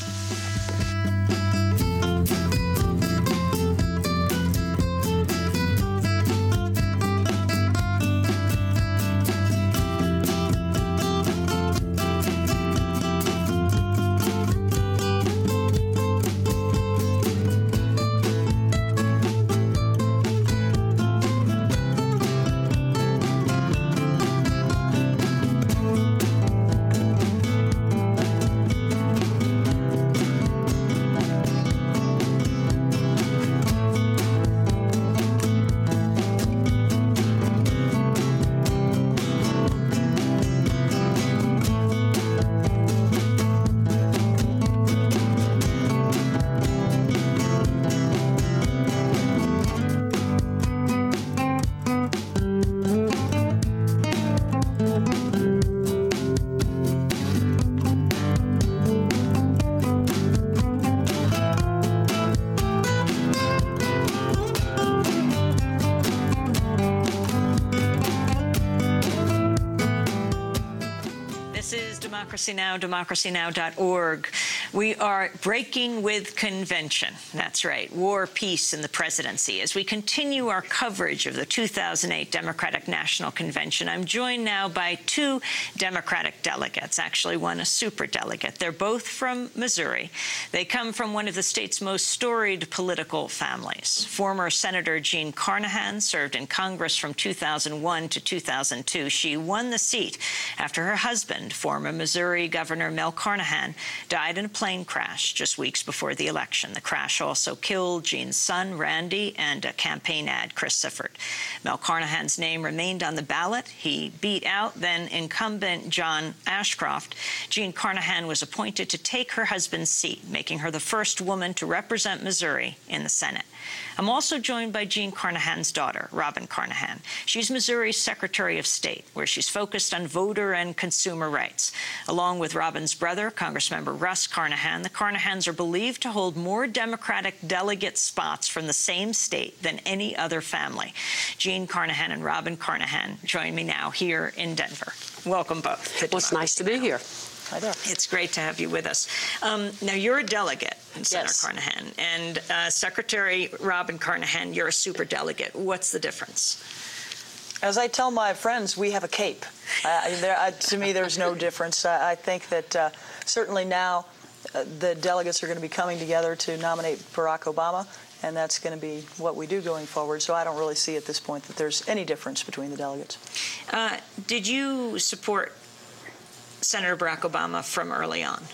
Democracy Now!, democracynow.org. We are breaking with convention. That's right, war, peace, and the presidency. As we continue our coverage of the 2008 Democratic National Convention, I'm joined now by two Democratic delegates, actually one a superdelegate. They're both from Missouri. They come from one of the state's most storied political families. Former Senator Jean Carnahan served in Congress from 2001 to 2002. She won the seat after her husband, former Missouri Governor Mel Carnahan, died in a plane crash just weeks before the election. The crash also killed Jean's son, Randy, and a campaign ad, Chris Sifford. Mel Carnahan's name remained on the ballot. He beat out then incumbent John Ashcroft. Jean Carnahan was appointed to take her husband's seat, making her the first woman to represent Missouri in the Senate. I'm also joined by Jean Carnahan's daughter, Robin Carnahan. She's Missouri's Secretary of State, where she's focused on voter and consumer rights. Along with Robin's brother, Congressmember Russ Carnahan, the Carnahans are believed to hold more Democratic delegate spots from the same state than any other family. Jean Carnahan and Robin Carnahan join me now here in Denver. Welcome both. Well, it's nice to be here. Hi there. It's great to have you with us. Now, you're a delegate, Senator Yes. Carnahan, and Secretary Robin Carnahan, you're a superdelegate. What's the difference? As I tell my friends, we have a cape. To me, there's no difference. I think that certainly now the delegates are going to be coming together to nominate Barack Obama, and that's going to be what we do going forward. So I don't really see at this point that there's any difference between the delegates. Did you support Senator Barack Obama from early on?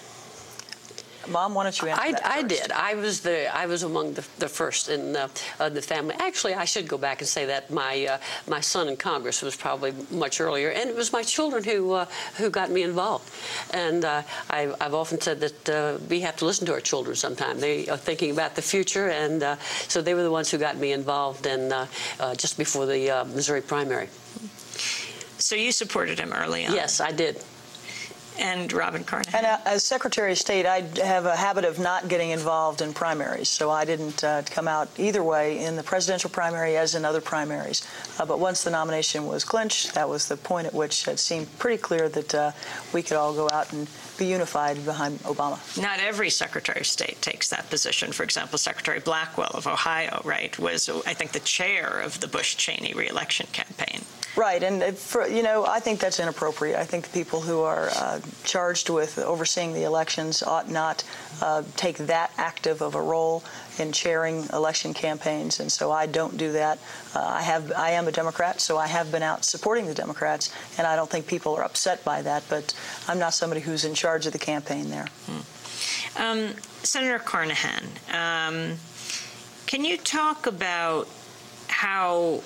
Mom, why don't you answer that I first? did. I was among the first in the family. Actually, I should go back and say that my son in Congress was probably much earlier, and it was my children who got me involved. And I've often said that we have to listen to our children sometime. They are thinking about the future, and so they were the ones who got me involved in just before the Missouri primary. So you supported him early on? Yes, I did. And Robin Carnahan. And as Secretary of State, I have a habit of not getting involved in primaries, so I didn't come out either way in the presidential primary as in other primaries. But once the nomination was clinched, that was the point at which it seemed pretty clear that we could all go out and be unified behind Obama. Not every Secretary of State takes that position. For example, Secretary Blackwell of Ohio, right, was, I think, the chair of the Bush-Cheney re-election campaign. Right, and I think that's inappropriate. I think the people who are charged with overseeing the elections ought not take that active of a role in chairing election campaigns, and so I don't do that. I am a Democrat, so I have been out supporting the Democrats, and I don't think people are upset by that, but I'm not somebody who's in charge of the campaign there. Senator Carnahan, can you talk about how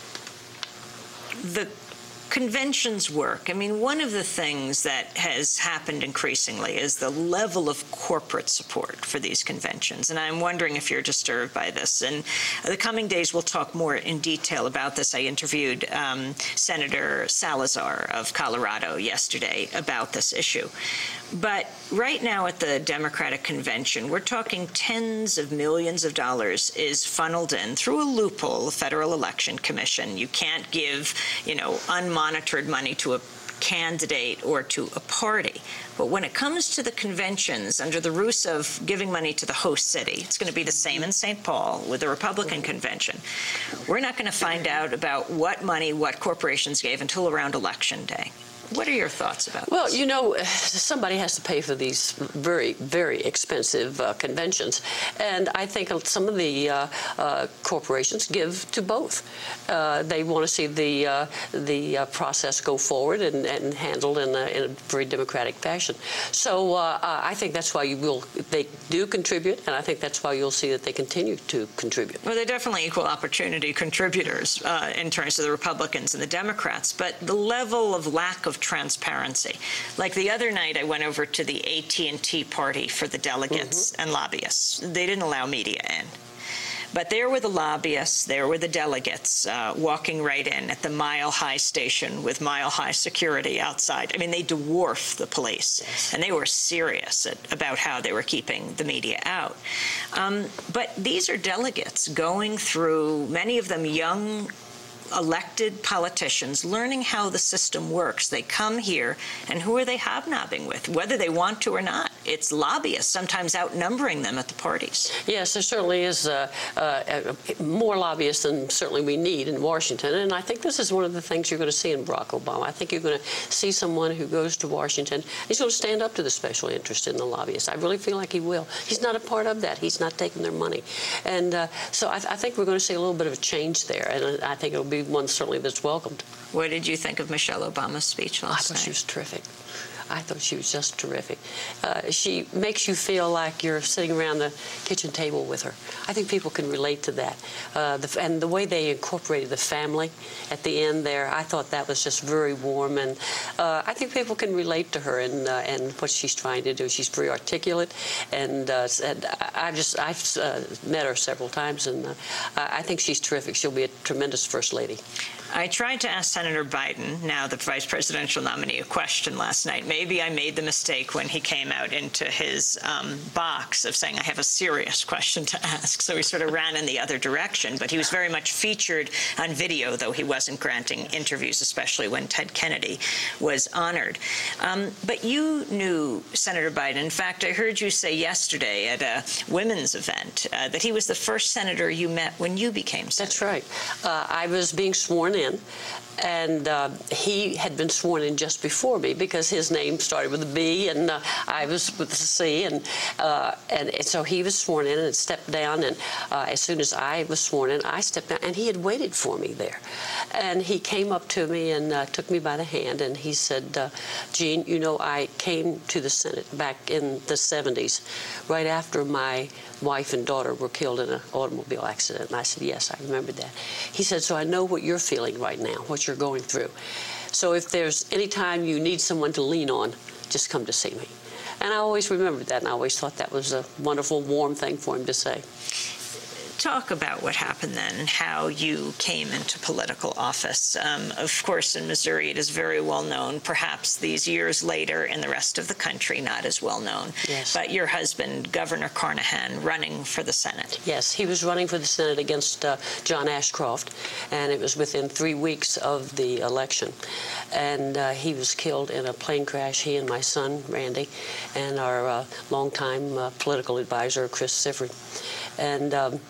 the conventions work? I mean, one of the things that has happened increasingly is the level of corporate support for these conventions, and I'm wondering if you're disturbed by this. In the coming days, we'll talk more in detail about this. I interviewed Senator Salazar of Colorado yesterday about this issue. But right now at the Democratic Convention, we're talking tens of millions of dollars is funneled in through a loophole, the Federal Election Commission. You can't give, unmonitored money to a candidate or to a party. But when it comes to the conventions, under the ruse of giving money to the host city, it's going to be the same in St. Paul with the Republican convention. We're not going to find out about what money, what corporations gave until around Election Day. What are your thoughts about this? Well, somebody has to pay for these very, very expensive conventions, and I think some of the corporations give to both. They want to see the process go forward and handled in a very democratic fashion. So I think that's why they do contribute, and I think that's why you'll see that they continue to contribute. Well, they're definitely equal opportunity contributors in terms of the Republicans and the Democrats, but the level of lack of transparency. Like the other night, I went over to the AT&T party for the delegates and lobbyists. They didn't allow media in. But there were the lobbyists, there were the delegates walking right in at the Mile High station with Mile High security outside. I mean, they dwarf the police, and they were serious about how they were keeping the media out. But these are delegates going through, many of them young elected politicians, learning how the system works. They come here, and who are they hobnobbing with, whether they want to or not? It's lobbyists, sometimes outnumbering them at the parties. Yes, there certainly is more lobbyists than certainly we need in Washington, and I think this is one of the things you're going to see in Barack Obama. I think you're going to see someone who goes to Washington. He's going to stand up to the special interest in the lobbyists. I really feel like he will. He's not a part of that. He's not taking their money. And so I think we're going to see a little bit of a change there, and I think it'll be one certainly that's welcomed. What did you think of Michelle Obama's speech last night? I thought she was terrific. I thought she was just terrific. She makes you feel like you're sitting around the kitchen table with her. I think people can relate to that. And the way they incorporated the family at the end there, I thought that was just very warm. And I think people can relate to her and what she's trying to do. She's very articulate. And I've met her several times, and I think she's terrific. She'll be a tremendous First Lady. I tried to ask Senator Biden, now the vice presidential nominee, a question last night. Maybe I made the mistake when he came out into his box of saying, I have a serious question to ask. So he sort of ran in the other direction. But he was very much featured on video, though he wasn't granting interviews, especially when Ted Kennedy was honored. But you knew Senator Biden. In fact, I heard you say yesterday at a women's event that he was the first senator you met when you became senator. That's right. I was being sworn in, and he had been sworn in just before me because his name started with a B and I was with a C, and so he was sworn in and stepped down, and as soon as I was sworn in, I stepped down, and he had waited for me there, and he came up to me and took me by the hand, and he said, Jean, I came to the Senate back in the 70s, right after my wife and daughter were killed in an automobile accident. And I said, yes, I remember that. He said, so I know what you're feeling right now, what you're going through. So if there's any time you need someone to lean on, just come to see me. And I always remembered that, and I always thought that was a wonderful, warm thing for him to say. talk about what happened then and how you came into political office. Of course, in Missouri, it is very well known. Perhaps these years later in the rest of the country, not as well known. Yes. But your husband, Governor Carnahan, running for the Senate. Yes, he was running for the Senate against John Ashcroft, and it was within 3 weeks of the election. And he was killed in a plane crash, he and my son, Randy, and our longtime political advisor, Chris Sifford. And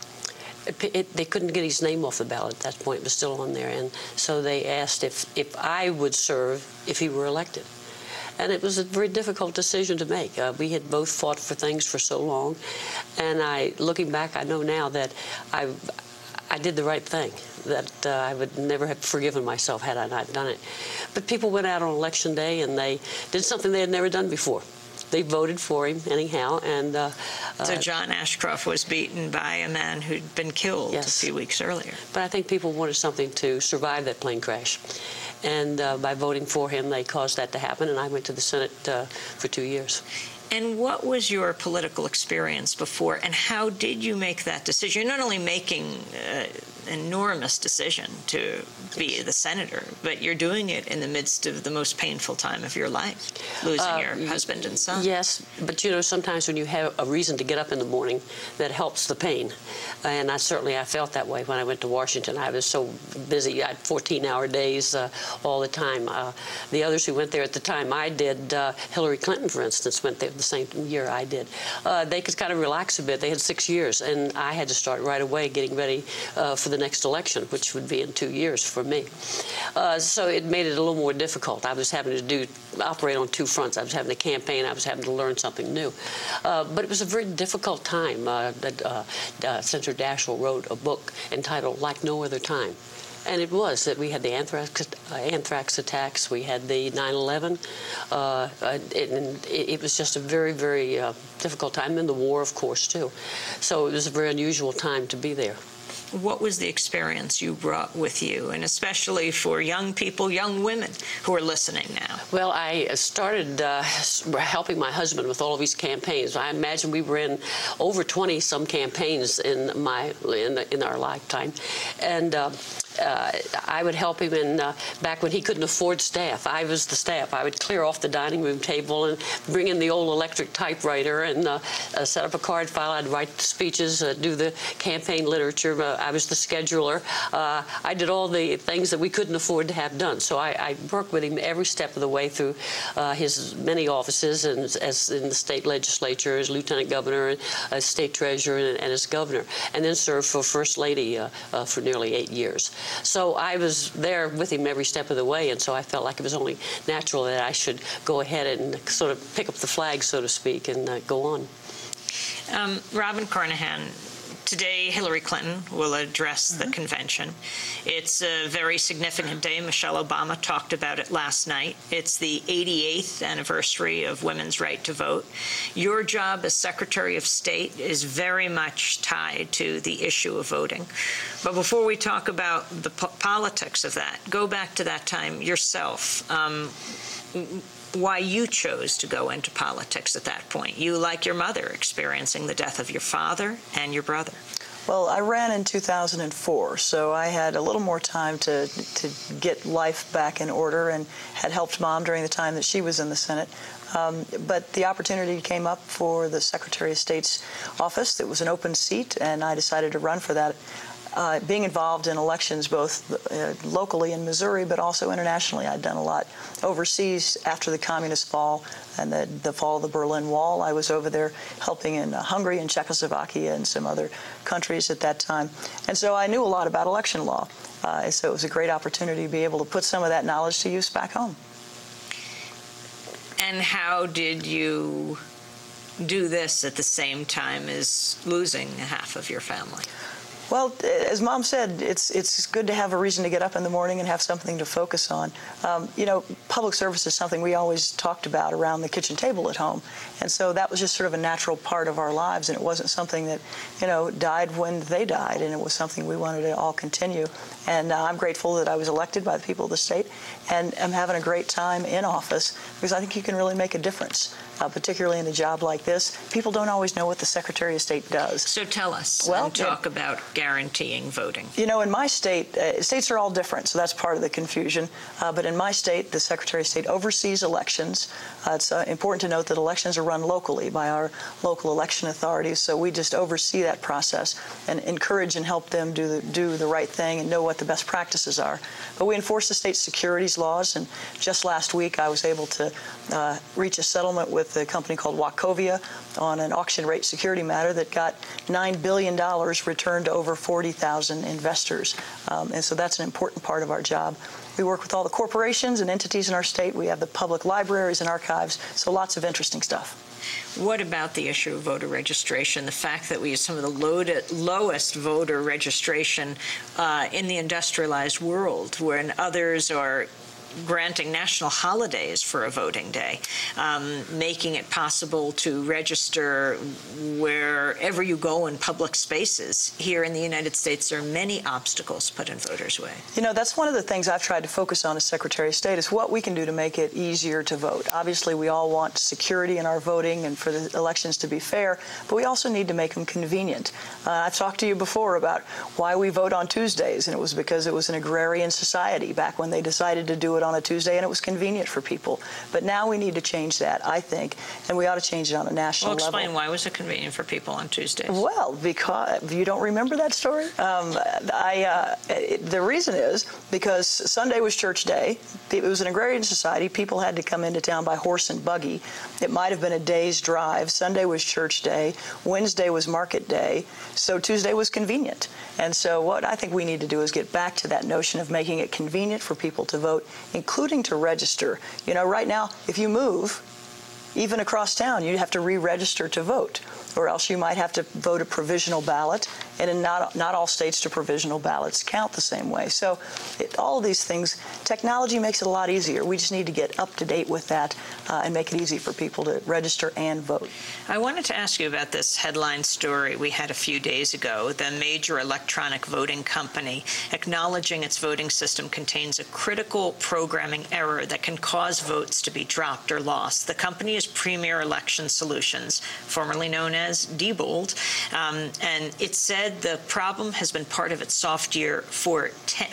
they couldn't get his name off the ballot at that point. It was still on there. And so they asked if I would serve if he were elected. And it was a very difficult decision to make. We had both fought for things for so long. And looking back, I know now that I did the right thing, that I would never have forgiven myself had I not done it. But people went out on Election Day and they did something they had never done before. They voted for him anyhow. And so John Ashcroft was beaten by a man who'd been killed a few weeks earlier. But I think people wanted something to survive that plane crash. And by voting for him, they caused that to happen. And I went to the Senate for 2 years. And what was your political experience before, and how did you make that decision? You're not only making an enormous decision to be the senator, but you're doing it in the midst of the most painful time of your life, losing your husband and son. Yes, but sometimes when you have a reason to get up in the morning, that helps the pain. And I felt that way when I went to Washington. I was so busy. I had 14-hour days all the time. The others who went there at the time I did, Hillary Clinton, for instance, went there the same year I did. They could kind of relax a bit. They had 6 years, and I had to start right away getting ready for the next election, which would be in 2 years for me. So it made it a little more difficult. I was having to operate on two fronts. I was having to campaign. I was having to learn something new. But it was a very difficult time. Senator Daschle wrote a book entitled Like No Other Time. And it was that we had the anthrax attacks, we had the 9/11, and it was just a very, very difficult time, and the war, of course, too. So it was a very unusual time to be there. What was the experience you brought with you, and especially for young people, young women who are listening now? Well, I started helping my husband with all of his campaigns. I imagine we were in over 20-some campaigns in our lifetime, and I would help him back when he couldn't afford staff. I was the staff. I would clear off the dining room table and bring in the old electric typewriter and set up a card file. I'd write speeches, do the campaign literature. I was the scheduler. I did all the things that we couldn't afford to have done. So I worked with him every step of the way through his many offices, and as in the state legislature, as lieutenant governor, and as state treasurer, and as governor, and then served for First Lady for nearly 8 years. So I was there with him every step of the way, and so I felt like it was only natural that I should go ahead and sort of pick up the flag, so to speak, and go on. Robin Carnahan, today Hillary Clinton will address the convention. It's a very significant day. Michelle Obama talked about it last night. It's the 88th anniversary of women's right to vote. Your job as Secretary of State is very much tied to the issue of voting. But before we talk about the politics of that, go back to that time yourself. Why you chose to go into politics at that point. You, like your mother, experiencing the death of your father and your brother. Well, I ran in 2004, so I had a little more time to get life back in order, and had helped Mom during the time that she was in the Senate. But the opportunity came up for the Secretary of State's office. It was an open seat, and I decided to run for that. Being involved in elections both locally in Missouri but also internationally, I'd done a lot overseas after the communist fall and the fall of the Berlin Wall. I was over there helping in Hungary and Czechoslovakia and some other countries at that time. And so I knew a lot about election law. So it was a great opportunity to be able to put some of that knowledge to use back home. And how did you do this at the same time as losing half of your family? Well, as Mom said, it's good to have a reason to get up in the morning and have something to focus on. You know, public service is something we always talked about around the kitchen table at home. And so that was just sort of a natural part of our lives, and it wasn't something that, you know, died when they died, and it was something we wanted to all continue. And I'm grateful that I was elected by the people of the state, and I'm having a great time in office because I think you can really make a difference, particularly in a job like this. People don't always know what the Secretary of State does. So tell us, well, talk about guaranteeing voting. You know, in my state, states are all different, so that's part of the confusion. But in my state, the Secretary of State oversees elections. It's important to note that elections are run locally by our local election authorities, so we just oversee that process and encourage and help them do the right thing and know what the best practices are. But we enforce the state's securities laws, and just last week I was able to reach a settlement with a company called Wachovia on an auction rate security matter that got $9 billion returned to over 40,000 investors. And so that's an important part of our job. We work with all the corporations and entities in our state. We have the public libraries and archives, so lots of interesting stuff. What about the issue of voter registration, the fact that we have some of the lowest voter registration in the industrialized world, when others are granting national holidays for a voting day, making it possible to register wherever you go in public spaces. Here in the United States, there are many obstacles put in voters' way. You know, that's one of the things I've tried to focus on as Secretary of State is what we can do to make it easier to vote. Obviously, we all want security in our voting and for the elections to be fair, but we also need to make them convenient. I've talked to you before about why we vote on Tuesdays, and it was because it was an agrarian society back when they decided to do it on a Tuesday, and it was convenient for people. But now we need to change that, I think, and we ought to change it on a national level. Well, explain, why was it convenient for people on Tuesdays? Well, because you don't remember that story? The reason is because Sunday was church day. It was an agrarian society. People had to come into town by horse and buggy. It might have been a day's drive. Sunday was church day. Wednesday was market day. So Tuesday was convenient. And so what I think we need to do is get back to that notion of making it convenient for people to vote, including to register. You know, right now, if you move, even across town, you have to re-register to vote, or else you might have to vote a provisional ballot, and in not all states do provisional ballots count the same way. So all of these things, technology makes it a lot easier. We just need to get up to date with that and make it easy for people to register and vote. I wanted to ask you about this headline story we had a few days ago. The major electronic voting company acknowledging its voting system contains a critical programming error that can cause votes to be dropped or lost. The company is Premier Election Solutions, formerly known as Diebold, and it said the problem has been part of its software for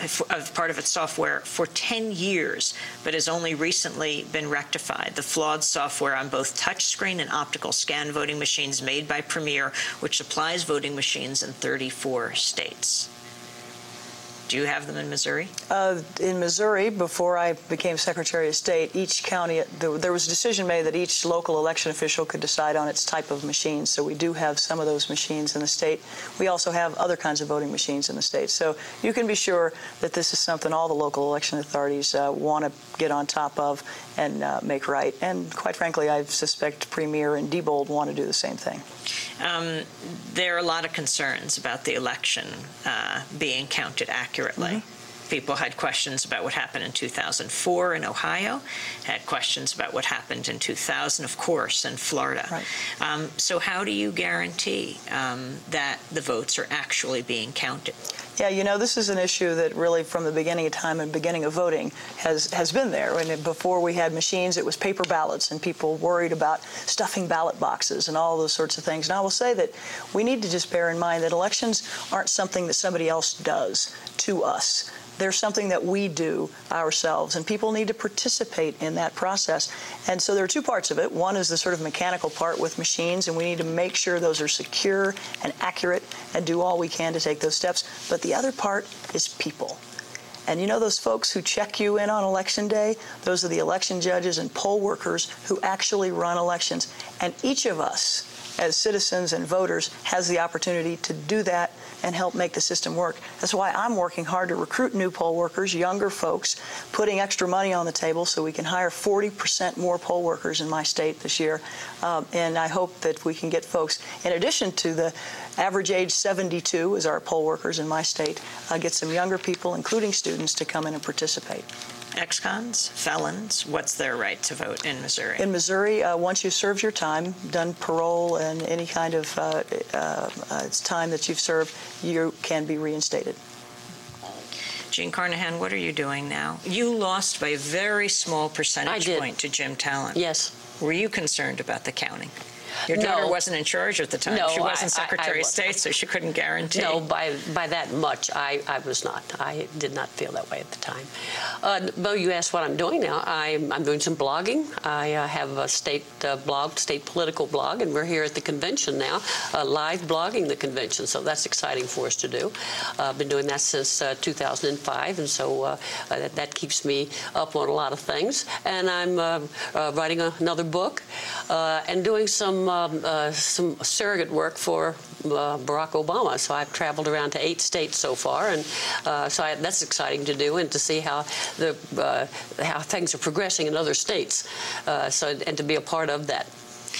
10 years, but has only recently been rectified. The flawed software on both touchscreen and optical scan voting machines made by Premier, which supplies voting machines in 34 states. Do you have them in Missouri? In Missouri, before I became Secretary of State, each county, there was a decision made that each local election official could decide on its type of machine. So we do have some of those machines in the state. We also have other kinds of voting machines in the state. So you can be sure that this is something all the local election authorities want to get on top of and make right. And quite frankly, I suspect Premier and Diebold want to do the same thing. There are a lot of concerns about the election being counted accurately. Mm-hmm. People had questions about what happened in 2004 in Ohio, had questions about what happened in 2000, of course, in Florida. Right. So how do you guarantee that the votes are actually being counted? Yeah, you know, this is an issue that really from the beginning of time and beginning of voting has been there. And before we had machines, it was paper ballots, and people worried about stuffing ballot boxes and all those sorts of things. And I will say that we need to just bear in mind that elections aren't something that somebody else does to us. They're something that we do ourselves, and people need to participate in that process. And so there are two parts of it. One is the sort of mechanical part with machines, and we need to make sure those are secure and accurate and do all we can to take those steps. But the other part is people. And you know those folks who check you in on Election Day? Those are the election judges and poll workers who actually run elections. And each of us, as citizens and voters, has the opportunity to do that and help make the system work. That's why I'm working hard to recruit new poll workers, younger folks, putting extra money on the table so we can hire 40% more poll workers in my state this year. And I hope that we can get folks, in addition to the Average age 72 is our poll workers in my state. Get some younger people, including students, to come in and participate. Ex-cons, felons, what's their right to vote in Missouri? In Missouri, once you've served your time, done parole and any kind of time that you've served, you can be reinstated. Jean Carnahan, what are you doing now? You lost by a very small percentage point to Jim Talent. Yes. Were you concerned about the counting? Your daughter wasn't in charge at the time. No, she wasn't Secretary of State, so she couldn't guarantee. No, by that much, I was not. I did not feel that way at the time. Bo, you asked what I'm doing now. I'm doing some blogging. I have a state blog, state political blog, and we're here at the convention now, live blogging the convention. So that's exciting for us to do. I've been doing that since 2005, and so that keeps me up on a lot of things. And I'm writing another book and doing some surrogate work for Barack Obama. So I've traveled around to 8 states so far, and so that's exciting to do, and to see how how things are progressing in other states. And to be a part of that.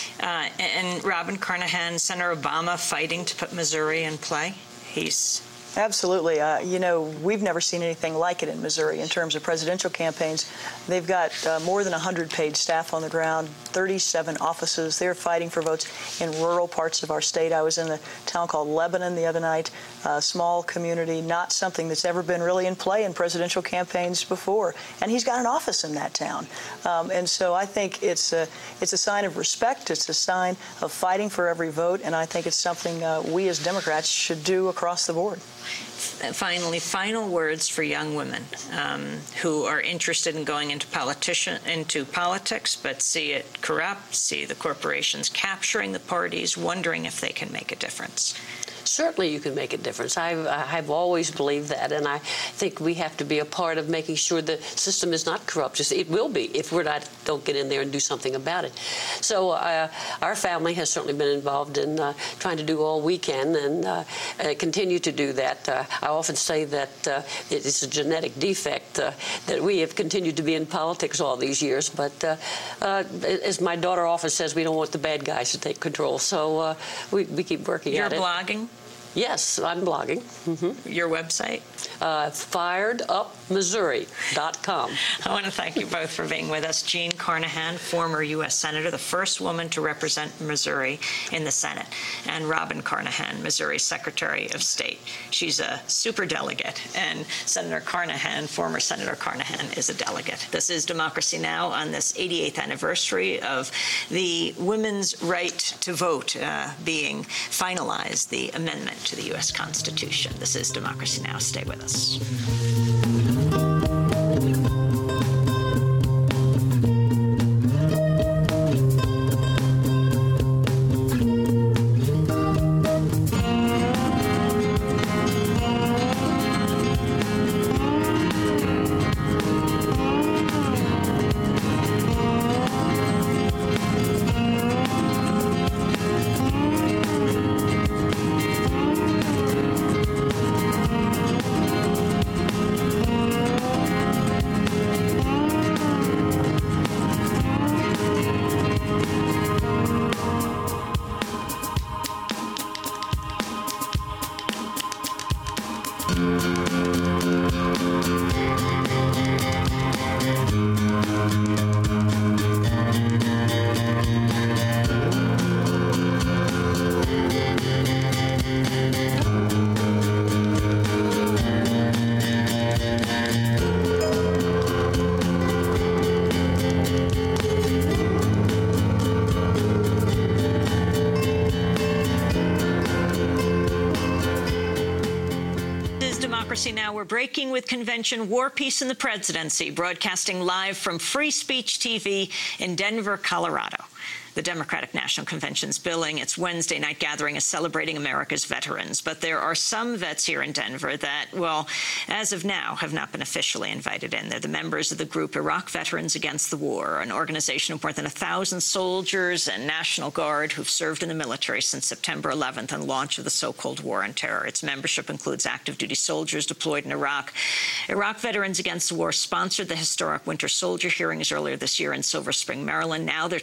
And Robin Carnahan, Senator Obama fighting to put Missouri in play. Absolutely. You know, we've never seen anything like it in Missouri in terms of presidential campaigns. They've got more than 100 paid staff on the ground, 37 offices. They're fighting for votes in rural parts of our state. I was in a town called Lebanon the other night, a small community, not something that's ever been really in play in presidential campaigns before. And he's got an office in that town. And so I think it's a sign of respect. It's a sign of fighting for every vote. And I think it's something we as Democrats should do across the board. Finally, final words for young women who are interested in going into politics, but see it corrupt, see the corporations capturing the parties, wondering if they can make a difference. Certainly you can make a difference. I've always believed that, and I think we have to be a part of making sure the system is not corrupt. It will be if we don't get in there and do something about it. So our family has certainly been involved in trying to do all we can and continue to do that. I often say that it is a genetic defect that we have continued to be in politics all these years, but as my daughter often says, we don't want the bad guys to take control, so we keep working at it. You're blogging? Yes, I'm blogging. Your website? FiredUpMissouri.com. I want to thank you both for being with us. Jean Carnahan, former U.S. Senator, the first woman to represent Missouri in the Senate, and Robin Carnahan, Missouri Secretary of State. She's a superdelegate, and Senator Carnahan, former Senator Carnahan, is a delegate. This is Democracy Now! On this 88th anniversary of the women's right to vote being finalized, the amendment to the U.S. Constitution. This is Democracy Now! Stay with us. Now we're breaking with Convention War, Peace, and the Presidency, broadcasting live from Free Speech TV in Denver, Colorado. The Democratic National Convention's billing its Wednesday night gathering is celebrating America's veterans. But there are some vets here in Denver that, well, as of now, have not been officially invited in. They're the members of the group Iraq Veterans Against the War, an organization of more than 1,000 soldiers and National Guard who've served in the military since September 11th and launch of the so-called War on Terror. Its membership includes active duty soldiers deployed in Iraq. Iraq Veterans Against the War sponsored the historic Winter Soldier hearings earlier this year in Silver Spring, Maryland. Now they're turning their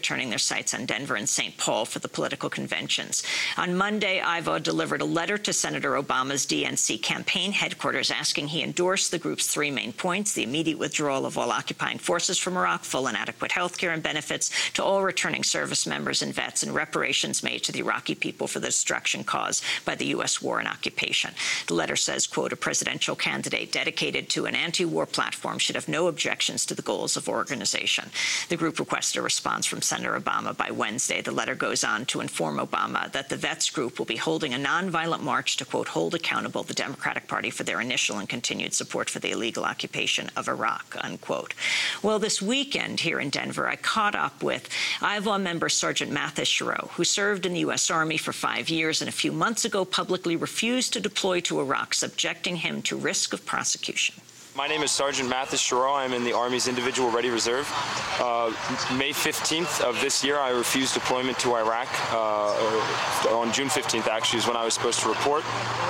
sites on Denver and St. Paul for the political conventions. On Monday, Ivo delivered a letter to Senator Obama's DNC campaign headquarters asking he endorse the group's three main points: the immediate withdrawal of all occupying forces from Iraq, full and adequate health care and benefits to all returning service members and vets, and reparations made to the Iraqi people for the destruction caused by the U.S. war and occupation. The letter says, quote, a presidential candidate dedicated to an anti-war platform should have no objections to the goals of organization. The group requested a response from Senator Obama by Wednesday. The letter goes on to inform Obama that the Vets Group will be holding a nonviolent march to, quote, hold accountable the Democratic Party for their initial and continued support for the illegal occupation of Iraq, unquote. Well, this weekend here in Denver, I caught up with IVAW member Sergeant Mathis Shiro, who served in the U.S. Army for 5 years and a few months ago publicly refused to deploy to Iraq, subjecting him to risk of prosecution. My name is Sergeant Mathis Shiro. I'm in the Army's Individual Ready Reserve. May 15th of this year, I refused deployment to Iraq. On June 15th, actually, is when I was supposed to report.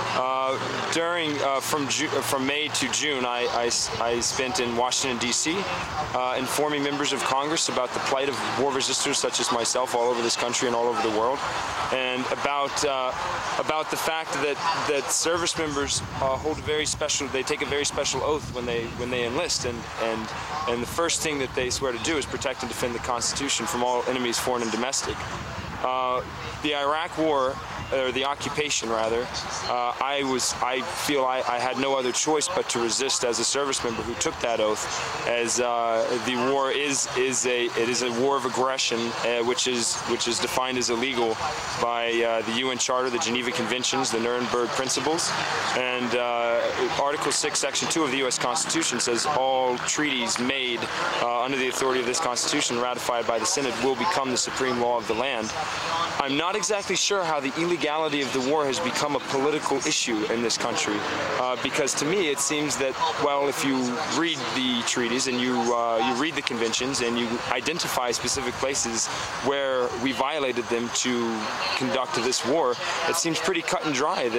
From May to June, I spent in Washington, D.C., informing members of Congress about the plight of war resistors such as myself all over this country and all over the world, and about the fact that service members they take a very special oath when they enlist, and the first thing that they swear to do is protect and defend the Constitution from all enemies, foreign and domestic. The Iraq War, or the occupation rather, I feel I had no other choice but to resist as a service member who took that oath, as the war is a war of aggression, which is defined as illegal by the UN Charter, the Geneva Conventions, the Nuremberg Principles, and Article 6, Section 2 of the U.S. Constitution says all treaties made under the authority of this Constitution ratified by the Senate will become the supreme law of the land. I'm not exactly sure how the illegality of the war has become a political issue in this country, because to me it seems that, well, if you read the treaties and you read the conventions and you identify specific places where we violated them to conduct this war, it seems pretty cut and dry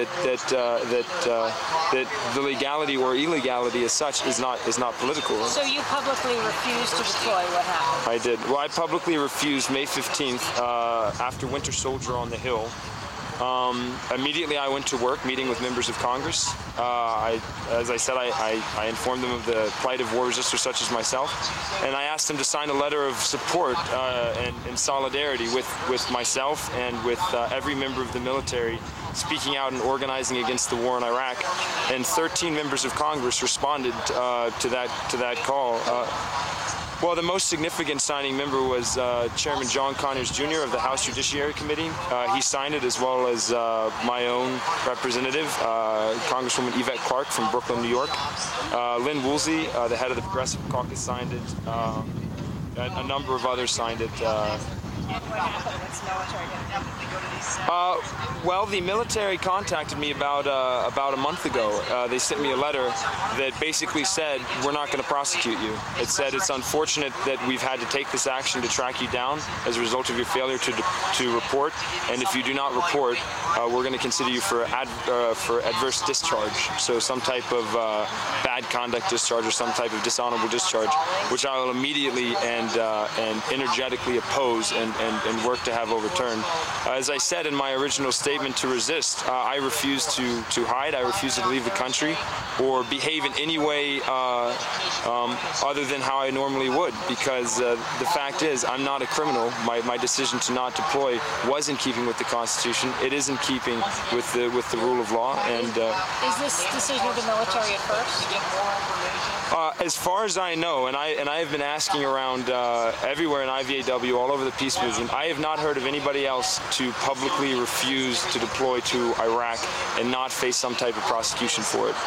that the legality or illegality as such is not political. So you publicly refused to deploy. What happened? I did. Well, I publicly refused May 15th after Winter Soldier on the Hill. Immediately I went to work, meeting with members of Congress. As I said, I informed them of the plight of war resistors such as myself, and I asked them to sign a letter of support and solidarity with myself and with every member of the military speaking out and organizing against the war in Iraq. And 13 members of Congress responded to that call. Well, the most significant signing member was Chairman John Conyers, Jr. of the House Judiciary Committee. He signed it, as well as my own representative, Congresswoman Yvette Clarke from Brooklyn, New York. Lynn Woolsey, the head of the Progressive Caucus, signed it. A number of others signed it. And what happened? What's the military going to do? Well, the military contacted me about a month ago. They sent me a letter that basically said, we're not going to prosecute you. It said it's unfortunate that we've had to take this action to track you down as a result of your failure to report, and if you do not report, we're going to consider you for adverse discharge, so some type of bad conduct discharge or some type of dishonorable discharge, which I will immediately and energetically oppose and work to have overturned. As I said in my original statement to resist, I refuse to hide. I refuse to leave the country or behave in any way other than how I normally would, because the fact is I'm not a criminal. My decision to not deploy was in keeping with the Constitution. It is in keeping with the rule of law. And is this decision of the military at first? As far as I know, and I have been asking around everywhere in IVAW, all over the peace movement, I have not heard of anybody else to publicly refuse to deploy to Iraq and not face some type of prosecution for it.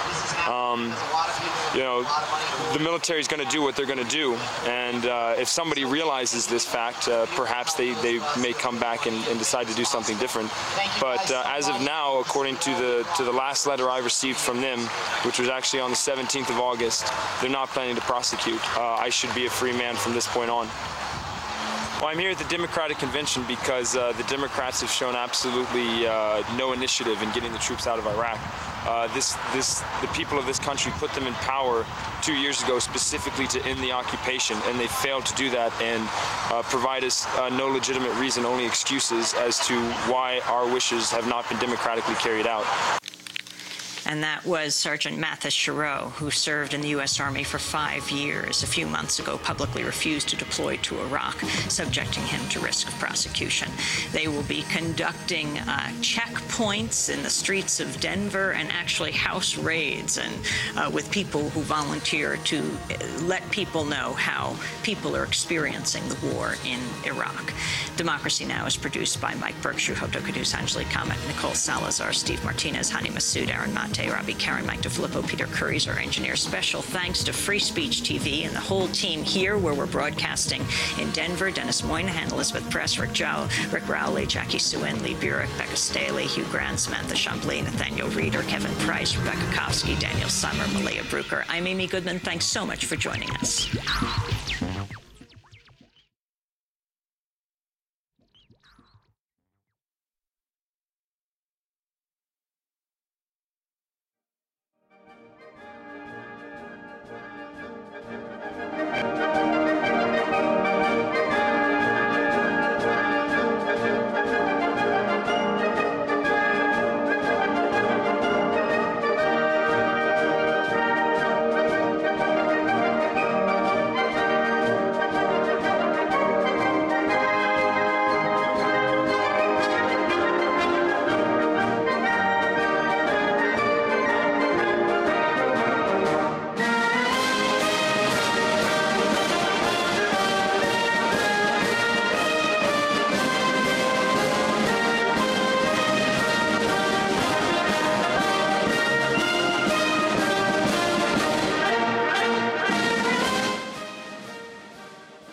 The military is going to do what they're going to do, and if somebody realizes this fact, perhaps they may come back and decide to do something different. But as of now, according to the last letter I received from them, which was actually on the 17th of August, they're not planning to prosecute. I should be a free man from this point on. Well, I'm here at the Democratic Convention because the Democrats have shown absolutely no initiative in getting the troops out of Iraq. The people of this country put them in power 2 years ago specifically to end the occupation, and they failed to do that and provide us no legitimate reason, only excuses as to why our wishes have not been democratically carried out. And that was Sergeant Mathis Chereau, who served in the U.S. Army for 5 years. A few months ago, publicly refused to deploy to Iraq, subjecting him to risk of prosecution. They will be conducting checkpoints in the streets of Denver and actually house raids and with people who volunteer to let people know how people are experiencing the war in Iraq. Democracy Now! Is produced by Mike Burke, Shuhoto Kadus, Anjali Kamat, Nicole Salazar, Steve Martinez, Hani Massoud, Aaron Mate, Robbie Karen, Mike DeFilippo, Peter Curry's our engineer. Special thanks to Free Speech TV and the whole team here where we're broadcasting in Denver. Dennis Moynihan, Elizabeth Press, Rick Rowley, Jackie Suen, Lee Burek, Becca Staley, Hugh Grant, Samantha Chambly, Nathaniel Reeder, Kevin Price, Rebecca Kowski, Daniel Summer, Malia Bruker. I'm Amy Goodman. Thanks so much for joining us.